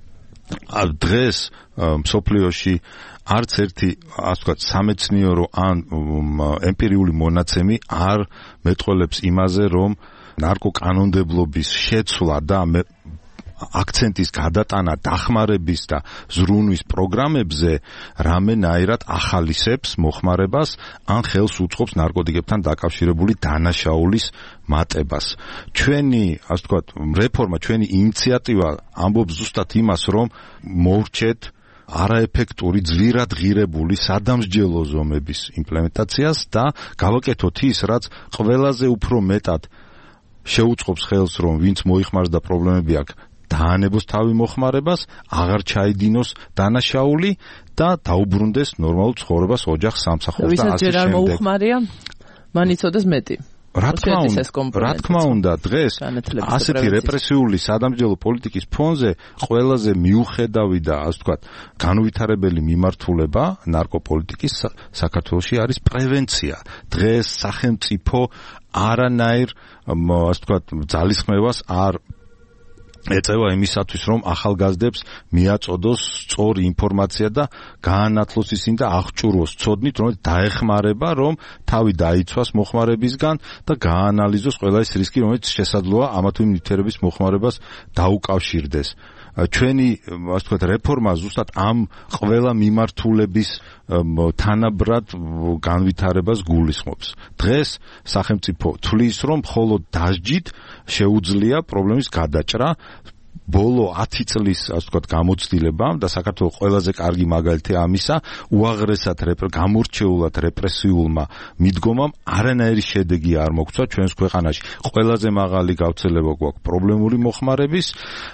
დღეს მსოფლიოში არც ერთი, ასე ვთქვათ, სამეცნიერო ან ემპირიული მონაცემი არ მეტყველებს იმაზე, რომ ნარკოკანონმდებლობის შეცვლა და აქცენტის გადატანა დახმარების და ზრუნვის პროგრამებზე რამენაირად ახალისებს მოხმარებას ან ხელს უწყობს ნარკოტიკებთან დაკავშირებული დანაშაულის მატებას. ჩვენი, ასე ვთქვათ, რეფორმა, ჩვენი ინიციატივა ამბობს ზუსტად იმას, რომ მოვრჩეთ არაეფექტური, ძვირად ღირებული სადამსჯელო ზომების იმპლემენტაციას და გავაკეთოთ ის, რაც ყველაზე უფრო მეტად შეუწყობს ხელს, რომ ვინც მოიხმარს და პრობლემები აქვს, დაანებოს თავი მოხმარებას, აღარ ჩაიდინოს დანაშაული და დაუბრუნდეს ნორმალურ ცხოვრებას, ოჯახს, სამსახურს და ასე შემდეგ. ვისაც ჯერ არ მოუხმარია, მან იცოდეს მეტი. რა თქმა უნდა, რა თქმა უნდა, დღეს ასეთი რეპრესიული სადამსჯელო პოლიტიკის ფონზე ყველაზე მიუხედავი და ასე ვთქვათ, განუვითარებელი მიმართულება ნარკოპოლიტიკის საქართველოში არის პრევენცია. დღეს სახელმწიფო არანაირ, ასე ვთქვათ, ძალისხმევას არ ეწევა იმისათვის, რომ ახალგაზრდებს მიაწოდოს სწორი ინფორმაცია და გაანათლოს ისინი და აღჭურვოს ცოდნით, რომელიც დაეხმარება, რომ თავი დაიცვას მოხმარებისგან და გააანალიზოს ყველა ის რისკი, რომელიც შესაძლოა ამა თუ იმ ნივთიერების მოხმარებას დაუკავშირდეს. ჩვენი, ასე ვთქვათ, რეფორმა ზუსტად ამ ყველა მიმართულების თანაბრად განვითარებას გულისხმობს. დღეს სახელმწიფო თვლის, რომ მხოლოდ დასჯით შეუძლია პრობლემის გადაჭრა. ბოლო ათი წლის, ასე ვთქვათ, გამოცდილებამ და საქართველოს ყველაზე კარგი მაგალითი ამისა, უაღრესად გამორჩეულად რეპრესიულმა მიდგომამ არანაირი შედეგი არ მოგცვა ჩვენს ქვეყანაში. ყველაზე მაღალი გავრცელება გვაქვს პრობლემური მოხმარების,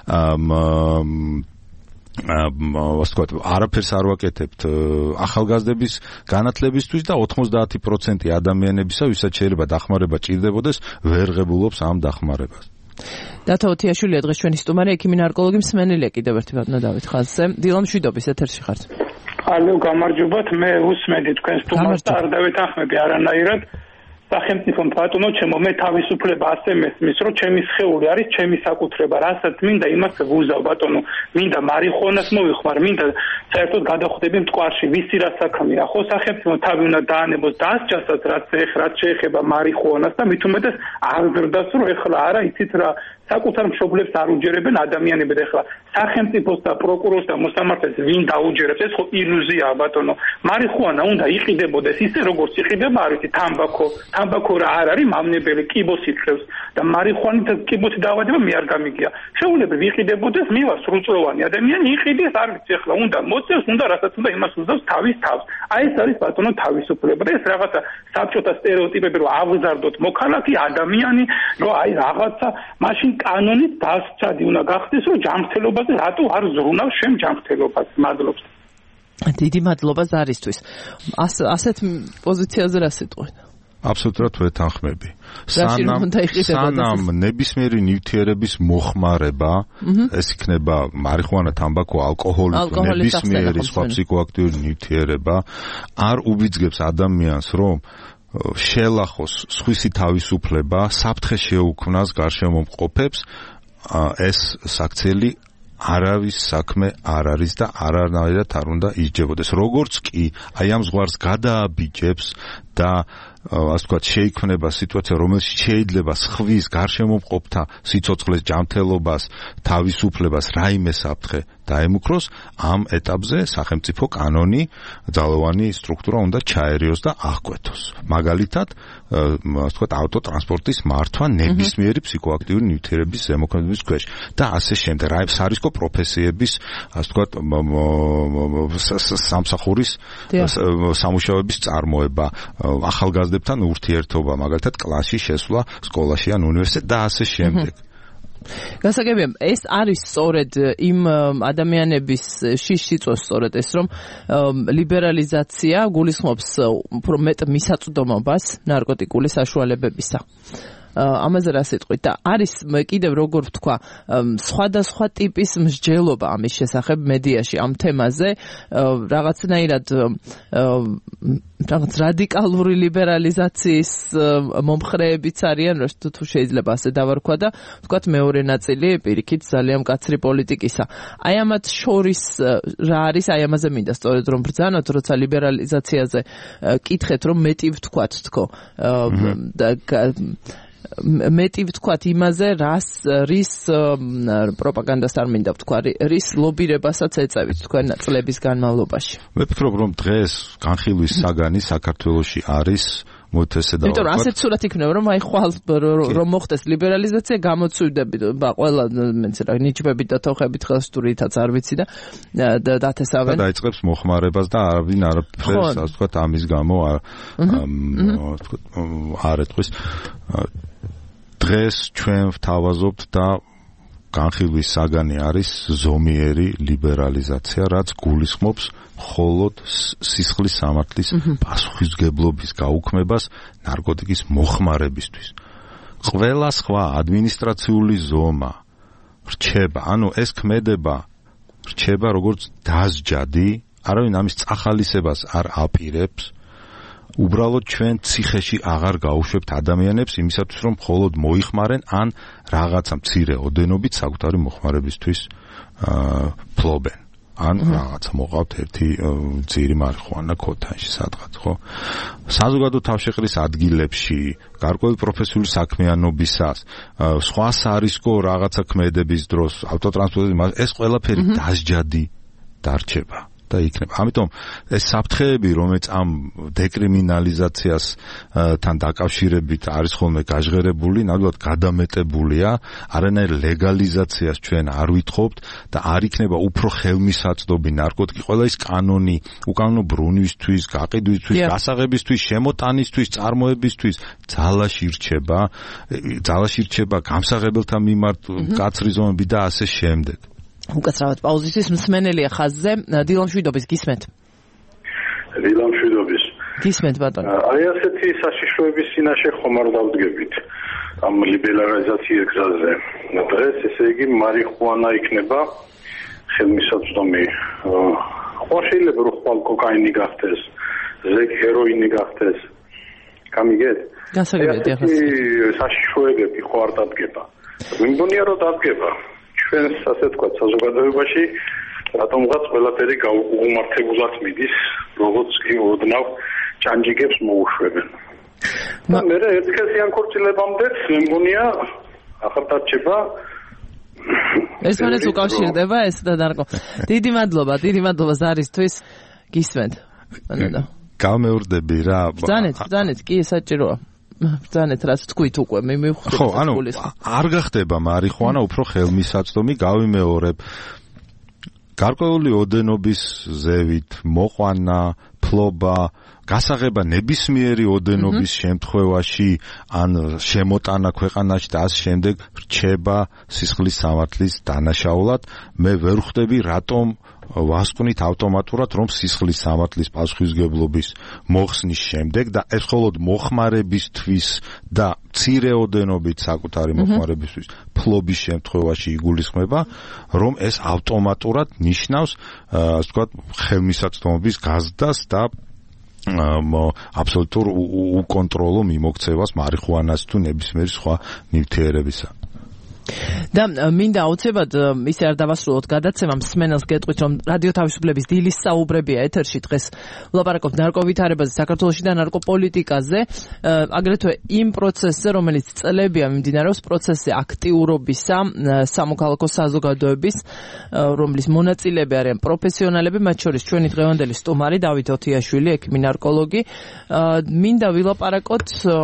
ასე ვთქვათ, არაფერს არ ვაკეთებთ ახალგაზრდების განათლებისთვის და ოცდაათი პროცენტი ადამიანებისა, ვისაც შეიძლება დახმარება ჭირდებოდეს, ვერ ღებულობს ამ დახმარებას. დათო ოთიაშვილია დღეს ჩვენი სტუმარი, ექიმი ნარკოლოგი, მსმენელია კიდევ ერთი ბატონო დავით ხაზზე. დილა მშვიდობის ეთერში ხართ. ალო, გამარჯობათ, მე უსმენდი თქვენ სტუმარს და არ დავეთანხმები არანაირად. სახელმწიფომ ბატონო ჩემო, მე თავისუფლება ასე მესმის, რომ ჩემი სხეული არის ჩემი საკუთრება, რასაც მინდა იმას ვუზავ ბატონო, მინდა მარიხუანას მოვიხმარ, მინდა საერთოდ გადახვდები მტკვარში, ვიცი რა საქმეა, ხო სახელმწიფო თავი უნდა დაანებოს დასჯასაც, რაც რაც შეეხება მარიხუანას და მით უმეტეს აღზრდას, რომ ეხლა არა იცით რა საკუთარ მშობლებს არ უჯერებენ ადამიანები და ეხლა სახელმწიფოს და პროკურორს და მოსამართლეს ვინ დაუჯერებს, ეს ხო ილუზიაა ბატონო. მარიხუანა უნდა იყიდებოდეს ისე როგორც იყიდება, არ ვიცი, თამბაქო, თამბაქო რა არ არის მამნებელი კიბოს იწევს და მარიხუანით კიბოსი დაავადება მე არ გამიგია შეუძლებელი ვიყიდებოდეს მივა სრულწლოვანი ადამიანი იყიდეს არ ვიცი ახლა უნდა მოწევს უნდა რასაც უნდა იმას უძავს თავის თავს აი ეს არის ბატონო თავისუფლება ეს რაღაცა საბჭოთა სტერეოტიპები რომ ავზარდოთ მოქალაქე ადამიანი რომ აი რაღაცა მაშინ კანონით დასწადი უნდა გახდეს რომ ჯანმრთელობაზე რატო არ ზრუნავს შენ ჯანმრთელობას მადლობს დიდი მადლობა ზარისთვის ასეთ პოზიციაზე რა სიტყვით აბსოლუტურად ვეთანხმები. სანამ სანამ ნებისმიერი ნივთიერების მოხმარება, ეს იქნება მარიხუანა, თამბაქო, ალკოჰოლი, ნებისმიერი სხვა ფსიქოაქტიური ნივთიერება, არ უბიძგებს ადამიანს, რომ შეელახოს სხვისი თავისუფლება, საფრთხე შეუქმნას გარშემო მყოფებს, ეს საქციელი არავის საქმე არ არის და არანაირად არ უნდა ისჯებოდეს. როგორც კი აი ამ ზღვარს გადააბიჯებს და ასე ვთქვათ შეიქმნება სიტუაცია, რომელშიც შეიძლება სხვის გარშემო მყოფთა სიცოცხლეს, ჯანმრთელობას, თავისუფლებას რაიმე საფრთხე დაემუქროს, ამ ეტაპზე სახელმწიფო კანონი, ძალოვანი სტრუქტურა უნდა ჩაერიოს და აღკვეთოს. მაგალითად, ასე ვთქვათ ავტოტრანსპორტის მართვა ნებისმიერი ფსიქოაქტიური ნივთიერების ზემოქმედების ქვეშ და ასე შემდეგ. რა სარისკო პროფესიების, ასე ვთქვათ, სამსახურის სამუშაოების წარმოება, ახალგაზრდებთან ურთიერთობა, მაგალითად კლასში შესვლა, სკოლაში ან უნივერსიტეტში და ასე შემდეგ. გასაგებია, ეს არის სწორედ იმ ადამიანების შიშს იწვევს სწორედ ეს, რომ ლიბერალიზაცია გულისხმობს უფრო მეტ მისაწვდომობას ნარკოტიკული საშუალებებისა. ამაზე რა სიტყვით და არის კიდევ როგორ ვთქვა სხვადასხვა ტიპის მსჯელობა ამის შესახებ მედიაში ამ თემაზე რაღაცნაირად რაღაც რადიკალური ლიბერალიზაციის მომხრეებიც არიან რომ თუ შეიძლება ასე დავარქვა და ვთქვათ მეორე ნაწილი პირიქით ძალიან მკაცრი პოლიტიკისა. აი ამათ შორის რა არის აი ამაზე მინდა სწორედ რომ ბრძანოთ როცა ლიბერალიზაციაზე კითხეთ რომ მეტი ვთქვათ თქო და მეტი ვთქვათ იმაზე, რას რის პროპაგანდას არ მინდა ვთქვა, რის ლობირებასაც ეწევით თქვენ წლების განმავლობაში. მე ვფიქრობ, რომ დღეს განხილვის საგანი საქართველოში არის მოთესე და იმიტომ რომ ასეთ სურათ იქნება, რომ აი ხვალ რომ მოხდეს ლიბერალიზაცია, გამოცვიდებით ყველა მეც რა ნიჩბებით და თოხებით ხელსტურითაც არ ვიცი და დათესავენ. და დაიწყებს მოხმარებას და არავინ არაფერს, ასე ვთქვათ, ამის გამო არ ეთქვის. დღეს ჩვენ ვთავაზობთ და განხილვის საგანი არის ზომიერი ლიბერალიზაცია, რაც გულისხმობს მხოლოდ სისხლის სამართლის პასუხისმგებლობის გაუქმებას ნარკოტიკის მოხმარებისთვის. ყველა სხვა ადმინისტრაციული ზომა რჩება, ანუ ეს ქმედება რჩება როგორც დასჯადი, არავინ ამის წახალისებას არ აპირებს. უბრალოდ ჩვენ ციხეში აღარ გაუშვებთ ადამიანებს იმისათვის რომ მხოლოდ მოიხმარენ ან რაღაცა მცირე ოდენობით საკუთარი მოხმარებისთვის ფლობენ ან რაღაცა მოყავთ ერთი ძირი მარიხუანა ქოთანში სადღაც ხო საზოგადო თავშეყრის ადგილებში გარკვეული პროფესიული საქმიანობისას სხვა სარისკო რაღაცა ქმედების დროს ავტოტრანსპორტის ეს ყველაფერი დასჯადი დარჩება და იქნება. ამიტომ ეს საფრთხეები, რომელიც ამ დეკრიმინალიზაციასთან დაკავშირებით არის ხოლმე გაჟღერებული, ნამდვილად გადამეტებულია, არანაირ ლეგალიზაციას ჩვენ არ ვითხოვთ და არ იქნება უფრო ხელმისაწვდომი ნარკოტიკი, ყველა ის კანონი, უკანონო ბრუნვისთვის, გაყიდვისთვის, გასაღებისთვის, შემოტანისთვის, წარმოებისთვის ძალაში რჩება, ძალაში რჩება გამსაღებელთა მიმართ მკაცრი ზომები და ასე შემდეგ. უკაცრავად პაუზისთვის მსმენელია ხაზზე დილამ შვიდობის გისმენთ დილამ შვიდობის გისმენთ ბატონო აი ასეთი საშიშროების წინაშე ხომ არ დავდგებით ამ ლიბერალიზაციის გზაზე დღეს ესე იგი მარიხუანა იქნება ხელმისაწვდომი ხო შეიძლება რომ ხვალ კოკაინი გახდეს ზეგ ჰეროინი გახდეს გამიგეთ გასაგებია ახლა საშიშროებები ხო არ დადგება მგონია რომ დადგება ჩვენს ასე ვთქვათ საზოგადოებაში რატომღაც ყველაფერი გაუგუმართებულად მიდის, როგორც კი ოდნავ ჭანჭიგებს მოუშვებენ. და მე ერთხელ ქორწილებამდეც მე მგონია ახლა დარჩება ერთმანეთს უკავშირდება ეს და დარკო. დიდი მადლობა, დიდი მადლობა ზარისთვის გისმენთ. გამეორდები რა. ბრძანეთ, ბრძანეთ, კი საჭიროა. ბრძანეთ რაც თქვით უკვე მე მივხვდით ხო ანუ არ გახდება მარიხუანა უფრო ხელმისაწვდომი გავიმეორებ გარკვეული ოდენობის ზევით მოყვანა ფლობა გასაღება ნებისმიერი ოდენობის შემთხვევაში ან შემოტანა ქვეყანაში და ასე შემდეგ რჩება სისხლის სამართლის დანაშაულად მე ვერ ხვდები რატომ ვასკვნით ავტომატურად რომ სისხლის სამართლის პასუხისმგებლობის მოხსნის შემდეგ და ეს მხოლოდ მოხმარებისთვის და მცირე ოდენობით საკუთარი მოხმარებისთვის ფლობის შემთხვევაში იგულისხმება რომ ეს ავტომატურად ნიშნავს ასე ვთქვათ ხელმისაწვდომობის გაზრდას და აბსოლუტურ უკონტროლო მიმოქცევას მარიხუანას თუ ნებისმიერი სხვა ნივთიერებისა. და მინდა აუცილებლად ისე არ დავასრულოთ გადაცემა მსმენელს გეტყვით რომ რადიო თავისუფლების დილის საუბრებია ეთერში დღეს ვლაპარაკობთ ნარკოვითარებაზე საქართველოში და ნარკოპოლიტიკაზე აგრეთვე იმ პროცესზე რომელიც წლებია მიმდინარეობს პროცესზე აქტიურობისა სამოქალაქო საზოგადოების რომლის მონაწილეები არიან პროფესიონალები მათ შორის ჩვენი დღევანდელი სტუმარი დავით ოთიაშვილი ექიმი ნარკოლოგი მინდა ვილაპარაკოთ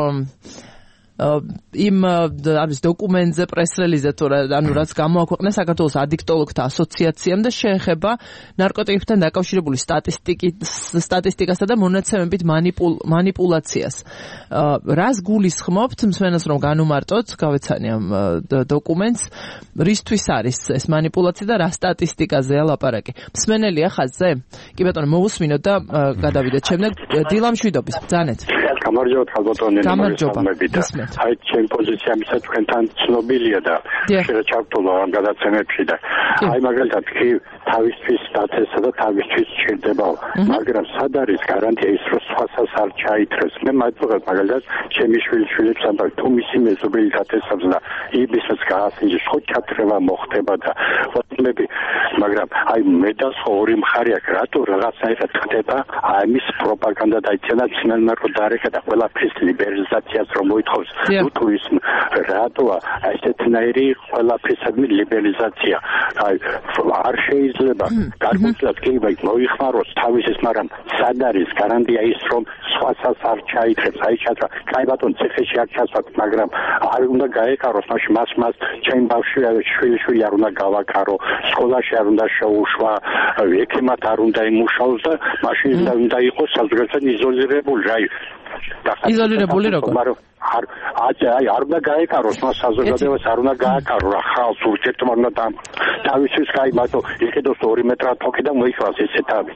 იმ არის დოკუმენტზე პრეს-რელიზზე თუ ანუ რაც გამოაქვეყნა საქართველოს ადიქტოლოგთა ასოციაციამ და შეეხება ნარკოტიკებთან დაკავშირებული სტატისტიკასა და მონაცემებით მანიპულაციას. რას გულისხმობთ მსმენელს რომ განუმარტოთ, გავეცანი ამ დოკუმენტს, რისთვის არის ეს მანიპულაცია და რა სტატისტიკაზეა ლაპარაკი. მსმენელია ხაზზე? კი ბატონო, მოვუსმინოთ და გადავიდეთ შემდეგ დილამშვიდობის. ბრძანეთ. გამარჯობა ხალბატონი ნამარჯობა. აი ჩემ პოზიცია მისა თქვენთან ცნობილია და შეიძლება ჩავთვალო ამ გადაცემებში და აი მაგალითად კი თავისთვის დაწესა და თავისთვის ჩერდებაო მაგრამ სად არის გარანტია ის რომ სხვასაც არ ჩაითრეს მე მაგალითად მაგალითად ჩემი შვილიშვილებს ამბავ თუ მისი მეზობელი დაწესავს და იბისაც გაასინჯეს ხო ჩათრევა მოხდება და ვთმები მაგრამ აი მე და ორი მხარე აქვს რატო რაღაცაერად ხდება აი მის პროპაგანდა დაიწერა ცნელნარკო დარეკა და ყველაფრის ლიბერალიზაციას რომ მოითხოვს თუ ის რატოა ესეთნაირი ყველაფრისადმი ლიბერალიზაცია აი არ შეიძლება გარკვეულად კი მოიხმაროს თავისის მაგრამ სად არის გარანტია ის რომ სხვასაც არ ჩაითრებს აი ჩათრა კაი ბატონო ციხეში არ ჩასვათ მაგრამ არ უნდა გაეკაროს მაშინ მას მას ჩემ ბავშვი შვილი არ უნდა გავაკარო სკოლაში არ უნდა შეუშვა ექიმად არ უნდა იმუშაოს და მაშინ უნდა იყოს საზოგადოებრივ იზოლირებული რაი იზოლირებული როგორ არ აი არ უნდა გაეკაროს მას საზოგადოებას არ უნდა გააკარო რა ხალხს ურჩეთმა უნდა და თავისთვის კაი ბატო იყიდოს ორი მეტრა თოქი და მოიხვალოს ესეთავი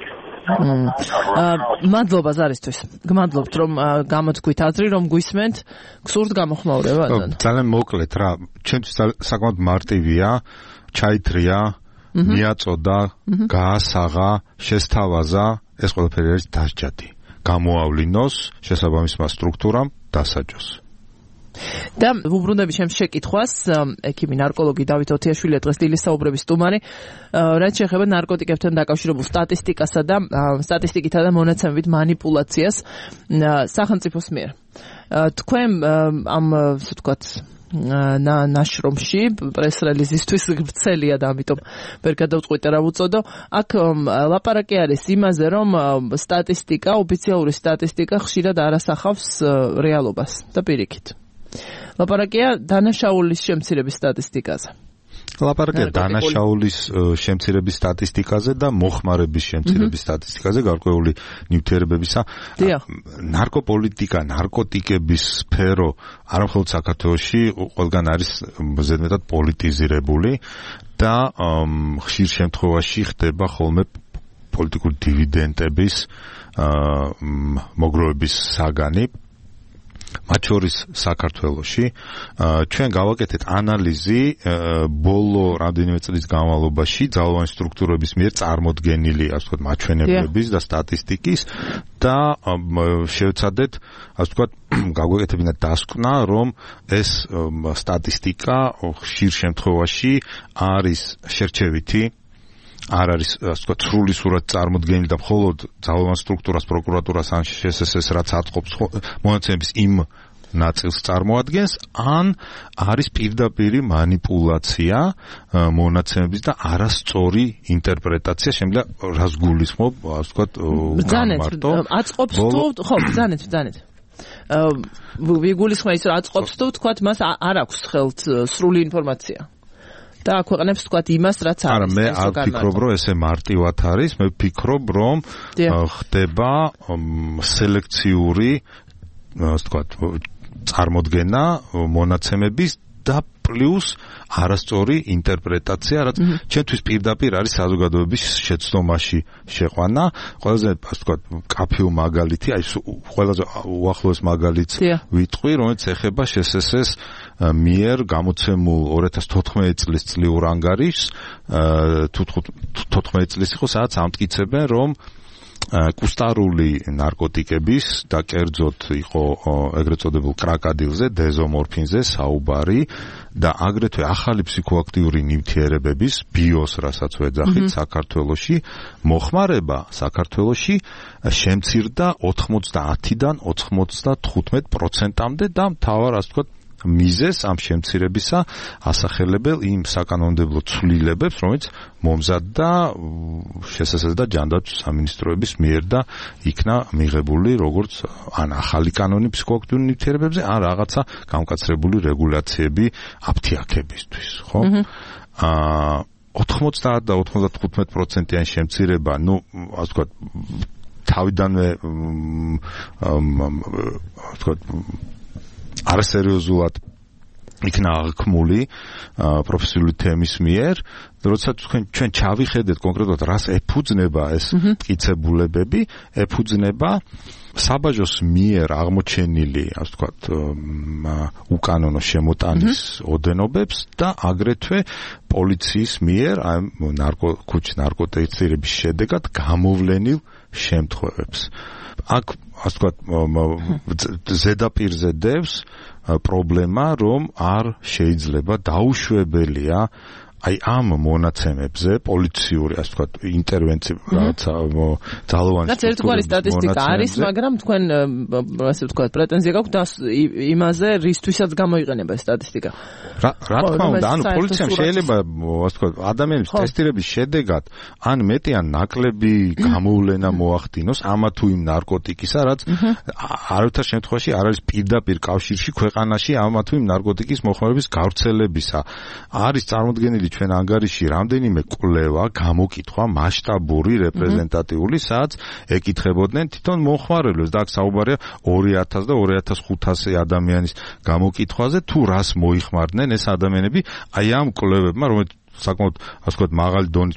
მადლობა ზარისთვის გმადლობთ რომ გამოთქვით აზრი რომ გვისმენთ გსურთ გამოხმაურება ძალიან მოკლედ რა ჩემთვის საკმაოდ მარტივია ჩაითრია მიაწოდა გაასაღა შესთავაზა ეს ყველაფერი არის დასჯადი გამოავლინოს შესაბამისმა სტრუქტურამ დასაჯოს. და ვუბრუნდები ჩემს შეკითხვას ექიმი ნარკოლოგი დავით ოთიაშვილი დღეს დილის საუბრების სტუმარი რაც შეეხება ნარკოტიკებთან დაკავშირებულ სტატისტიკასა და სტატისტიკითა და მონაცემებით მანიპულაციას სახელმწიფოს მიერ. თქვენ ამ ასე ვთქვათ ნაშრომში პრეს-რელიზისთვის ვრცელია და ამიტომ ვერ გადავწყვიტე რა ვუწოდო. აქ ლაპარაკი არის იმაზე, რომ სტატისტიკა, ოფიციალური სტატისტიკა ხშირად არ ასახავს რეალობას და პირიქით. ლაპარაკია დანაშაულის შემცირების სტატისტიკაზე. ლაპარაკია დანაშაულის შემცირების სტატისტიკაზე და მოხმარების შემცირების სტატისტიკაზე გარკვეული ნივთიერებებისა. ნარკოპოლიტიკა, ნარკოტიკების სფერო არამხოლოდ საქართველოში ყველგან არის ზედმეტად პოლიტიზირებული და ხშირ შემთხვევაში ხდება ხოლმე პოლიტიკური დივიდენდების მოგროვების საგანი. მათ შორის საქართველოში ჩვენ გავაკეთეთ ანალიზი ბოლო რამდენიმე წლის განმავლობაში ძალოვანი სტრუქტურების მიერ წარმოდგენილი ასე ვთქვათ მაჩვენებლების და სტატისტიკის და შევცადეთ ასე ვთქვათ გავაკეთებინა დასკვნა რომ ეს სტატისტიკა ხშირ შემთხვევაში არის შერჩევითი არ არის ასე ვთქვათ სრული სურათი წარმოდგენილი და მხოლოდ ძალოვან სტრუქტურას პროკურატურას ან შსს-ს რაც აწყობს მონაცემების იმ ნაწილს წარმოადგენს ან არის პირდაპირი მანიპულაცია მონაცემების და არასწორი ინტერპრეტაცია შემიძლია რას გულისხმობ ასე ვთქვათ ბრძანეთ აწყობს თუ ხო ბრძანეთ ბრძანეთ ვიგულისხმე ის რომ აწყობს თუ თქვათ მას არ აქვს ხელთ სრული ინფორმაცია. და აქვეყნებს თქვათ იმას, რაც არის. არა, მე არ ვფიქრობ, რომ ესე მარტივად არის, მე ვფიქრობ, რომ ხდება სელექციური, ასე ვთქვათ, წარმოდგენა მონაცემების და პლუს არასწორი ინტერპრეტაცია, რაც ჩვენთვის პირდაპირ არის საზოგადოების შეცდომაში შეყვანა. ყველაზე, ასე ვთქვათ, კაფეო მაგალითი, აი ყველაზე უახლოეს მაგალითს ვიტყვი, რომელიც ეხება შსს-ს მიერ გამოცემულ ორი ათას თოთხმეტი წლის წლიურ ანგარიშს, თუ თოთხმეტი წლის იყო, სადაც ამტკიცებენ, რომ კუსტარული ნარკოტიკების და კერძოდ იყო ეგრეთ წოდებულ კრაკადილზე, დეზომორფინზე საუბარი და აგრეთვე ახალი ფსიქოაქტიური ნივთიერებების ბიოს, რასაც ვეძახით საქართველოში, მოხმარება საქართველოში შემცირდა ოცდაათიდან ოცდათხუთმეტ პროცენტამდე და მთავარ, ასე ვთქვათ, მიზეს ამ შემცირებისა ასახელებელ იმ საკანონმდებლო ცვლილებებს, რომელიც მომზადდა შსს და ჯანდაცვის სამინისტროების მიერ და იქნა მიღებული როგორც ან ახალი კანონი ფსიქოაქტიური ნივთიერებებზე, ან რაღაცა გამკაცრებული რეგულაციები აფთიაქებისთვის, ხო? აა ოცდაათ და ოცდათხუთმეტ პროცენტიან შემცირება, ნუ ასე ვთქვათ, თავიდანვე ასე ვთქვათ არასერიოზულად იქნა აღქმული პროფესიული თემის მიერ, როცა თქვენ ჩვენ ჩავიხედეთ კონკრეტულად რას ეფუძნება ეს მტკიცებულებები, ეფუძნება საბაჟოს მიერ აღმოჩენილი, ასე ვთქვათ, უკანონო შემოტანის ოდენობებს და აგრეთვე პოლიციის მიერ აი ნარკოქუჩ ნარკოტიკების შედეგად გამოვლენილ შემთხვევებს. აქ ასე ვთქვათ, ზედაპირზე დევს პრობლემა, რომ არ შეიძლება დაუშვებელია აი ამ მონაცემებზე პოლიციური, ასე ვთქვათ, ინტერვენცია, რაღაცა ძალოვანი რაც ერთგვარი სტატისტიკა არის, მაგრამ თქვენ ასე ვთქვათ, პრეტენზია გაქვთ იმაზე, რისთვისაც გამოიყენება ეს სტატისტიკა. რა რა თქმა უნდა, ანუ პოლიციამ შეიძლება, ასე ვთქვათ, ადამიანის ტესტირების შედეგად ან მეტი ან ნაკლები გამოვლენა მოახდინოს ამა თუ იმ ნარკოტიკისა, რაც არავითარ შემთხვევაში არ არის პირდაპირ კავშირში ქვეყანაში ამა თუ იმ ნარკოტიკის მოხმარების გავრცელებისა. არის წარმოდგენილი ჩვენ ანგარიში რამდენიმე კვლევა, გამოკითხვა, მასშტაბური, რეპრეზენტატიული, სადაც ეკითხებოდნენ თვითონ მომხმარებლებს და აქ საუბარია ორი ათას და ორი ათას ხუთასი ადამიანის გამოკითხვაზე, თუ რას მოიხმარდნენ ეს ადამიანები, აი ამ კვლევებმა, რომელიც საკმაოდ, ასე ვთქვათ, მაღალი დონის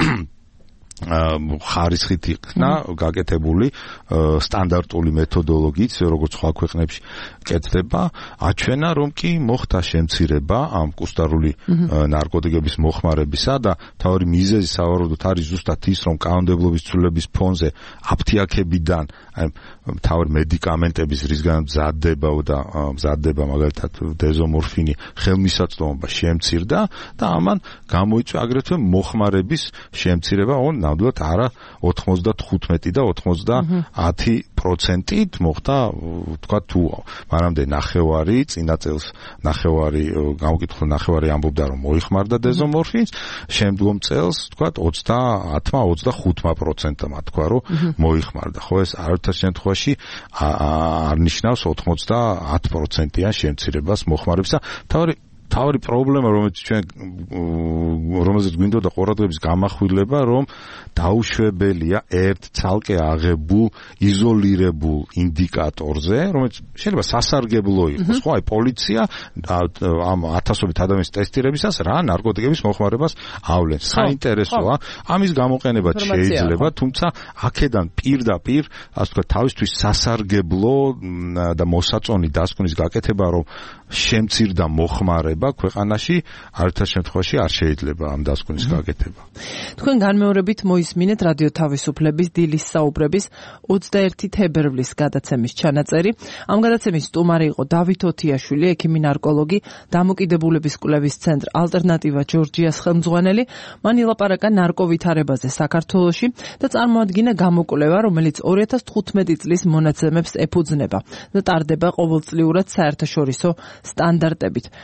ხარისხით იქნა გაკეთებული სტანდარტული მეთოდოლოგიით, როგორც სხვა ქვეყნებში კეთდება, აჩვენა, რომ კი მოხდა შემცირება ამ კუსტარული ნარკოტიკების მოხმარებისა და თავი მიზეზი სავარაუდოდ არის ზუსტად ის, რომ კანონმდებლობის ცვლილების ფონზე აფთიაქებიდან აი თავი მედიკამენტების რისგან მზადდება და მზადდება მაგალითად დეზომორფინი ხელმისაწვდომობა შემცირდა და ამან გამოიწვია აგრეთვე მოხმარების შემცირება on ნამდვილად არა ოცდათხუთმეტი და ოცდაათი პროცენტით მოხდა, თქვა თუ მანამდე ნახევარი, წინა წელს ნახევარი, გამოკითხულ ნახევარი ამბობდა, რომ მოიხმარდა დეზომორფინს, შემდგომ წელს, თქვა ოცდაათმა ოცდახუთმა პროცენტმა თქვა, რომ მოიხმარდა. ხო, ეს არავითარ შემთხვევაში არ ნიშნავს ოცდაათ პროცენტიან შემცირებას მოხმარებისა. თავი თავი პრობლემა, რომელიც ჩვენ რომელზეც გვინდოდა ყურადღების გამახვილება, რომ დაუშვებელია ერთ ცალკე აღებულ, იზოლირებულ ინდიკატორზე, რომელიც შეიძლება სასარგებლო იყოს. ხო, აი პოლიცია ამ ათასობით ადამიანის ტესტირებისას რა ნარკოტიკების მოხმარებას ავლენს. საინტერესოა, ამის გამოყენებაც შეიძლება, თუმცა აქედან პირდაპირ, ასე ვთქვათ, თავისთვის სასარგებლო და მოსაწონი დასკვნის გაკეთება, რომ შემცირდა მოხმარება ქვეყანაში არავითარ შემთხვევაში არ შეიძლება ამ დასკვნის გაკეთება. თქვენ განმეორებით მოისმინეთ რადიო თავისუფლების დილის საუბრების ოცდაერთი თებერვლის გადაცემის ჩანაწერი. ამ გადაცემის სტუმარი იყო დავით ოთიაშვილი, ექიმი ნარკოლოგი, დამოკიდებულების კვლევის ცენტრ ალტერნატივა ჯორჯიას ხელმძღვანელი. მან ილაპარაკა ნარკოვითარებაზე საქართველოში და წარმოადგინა გამოკვლევა, რომელიც ორი ათას თხუთმეტი წლის მონაცემებს ეფუძნება და ტარდება ყოველწლიურად საერთაშორისო სტანდარტებით. რესპონდენტ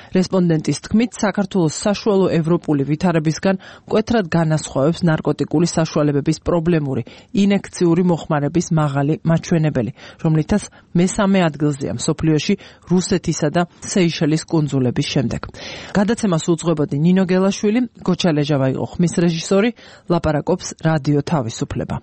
კორესპონდენტის თქმით, საქართველოს საშუალო ევროპული ვითარებისგან მკვეთრად განასხვავებს ნარკოტიკული საშუალებების პრობლემური ინექციური მოხმარების მაღალი მაჩვენებელი, რომლითაც მესამე ადგილზეა მსოფლიოში რუსეთისა და სეიშელის კუნძულების შემდეგ. გადაცემას უძღვებოდი ნინო გელაშვილი, გოჩა ლეჟავა იყო ხმის რეჟისორი, ლაპარაკობს რადიო თავისუფლება.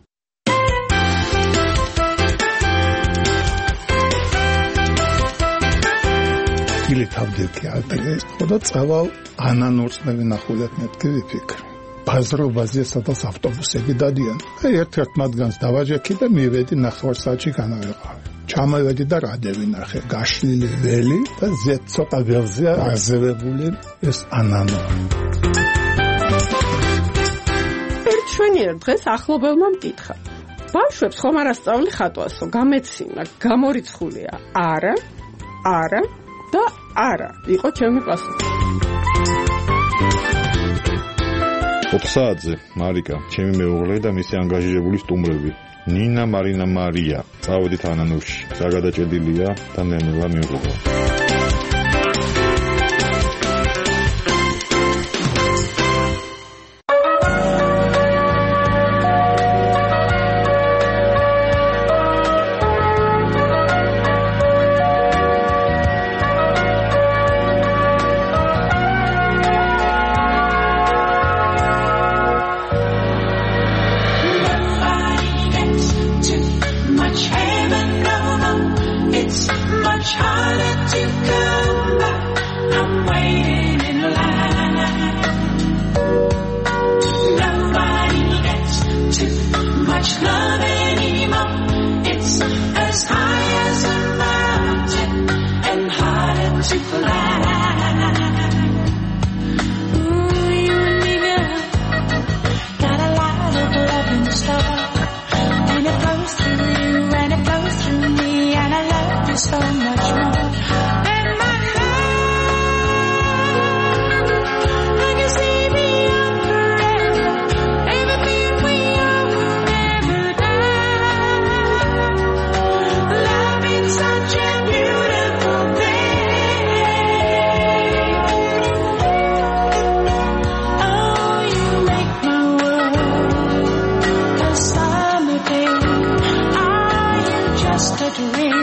Или თავდექი ალტერნატივა ხოდა წავალ ანანურსნები ნახულეთ მეთქი ვიფიქრე. ბაზრობაზე სადაც ავტობუსები დადიან. და ერთ-ერთ მათგანს დავაჯექი და მივედი ნახევარსაათში განავეყავი. ჩამოვედი და რადევი ნახე, გაშლილი ველი და ზეთ ცოტა ველზე აზევებული ეს ანანური. ერთ შვენიერ დღეს ახლობელმა მკითხა. ბავშვებს ხომ არ ასწავლი ხატვასო, გამეცინა, გამორიცხულია. არა, არა და არა, იყო ჩემი პასუხი. ოთხ საათზე მარიკა, ჩემი მეუღლე და მისი ანგაჟირებული სტუმრები, ნინა, მარინა, მარია, წავედით ანანურში. საგადაჭედილია და ნელა მიუღებო. Just a dream.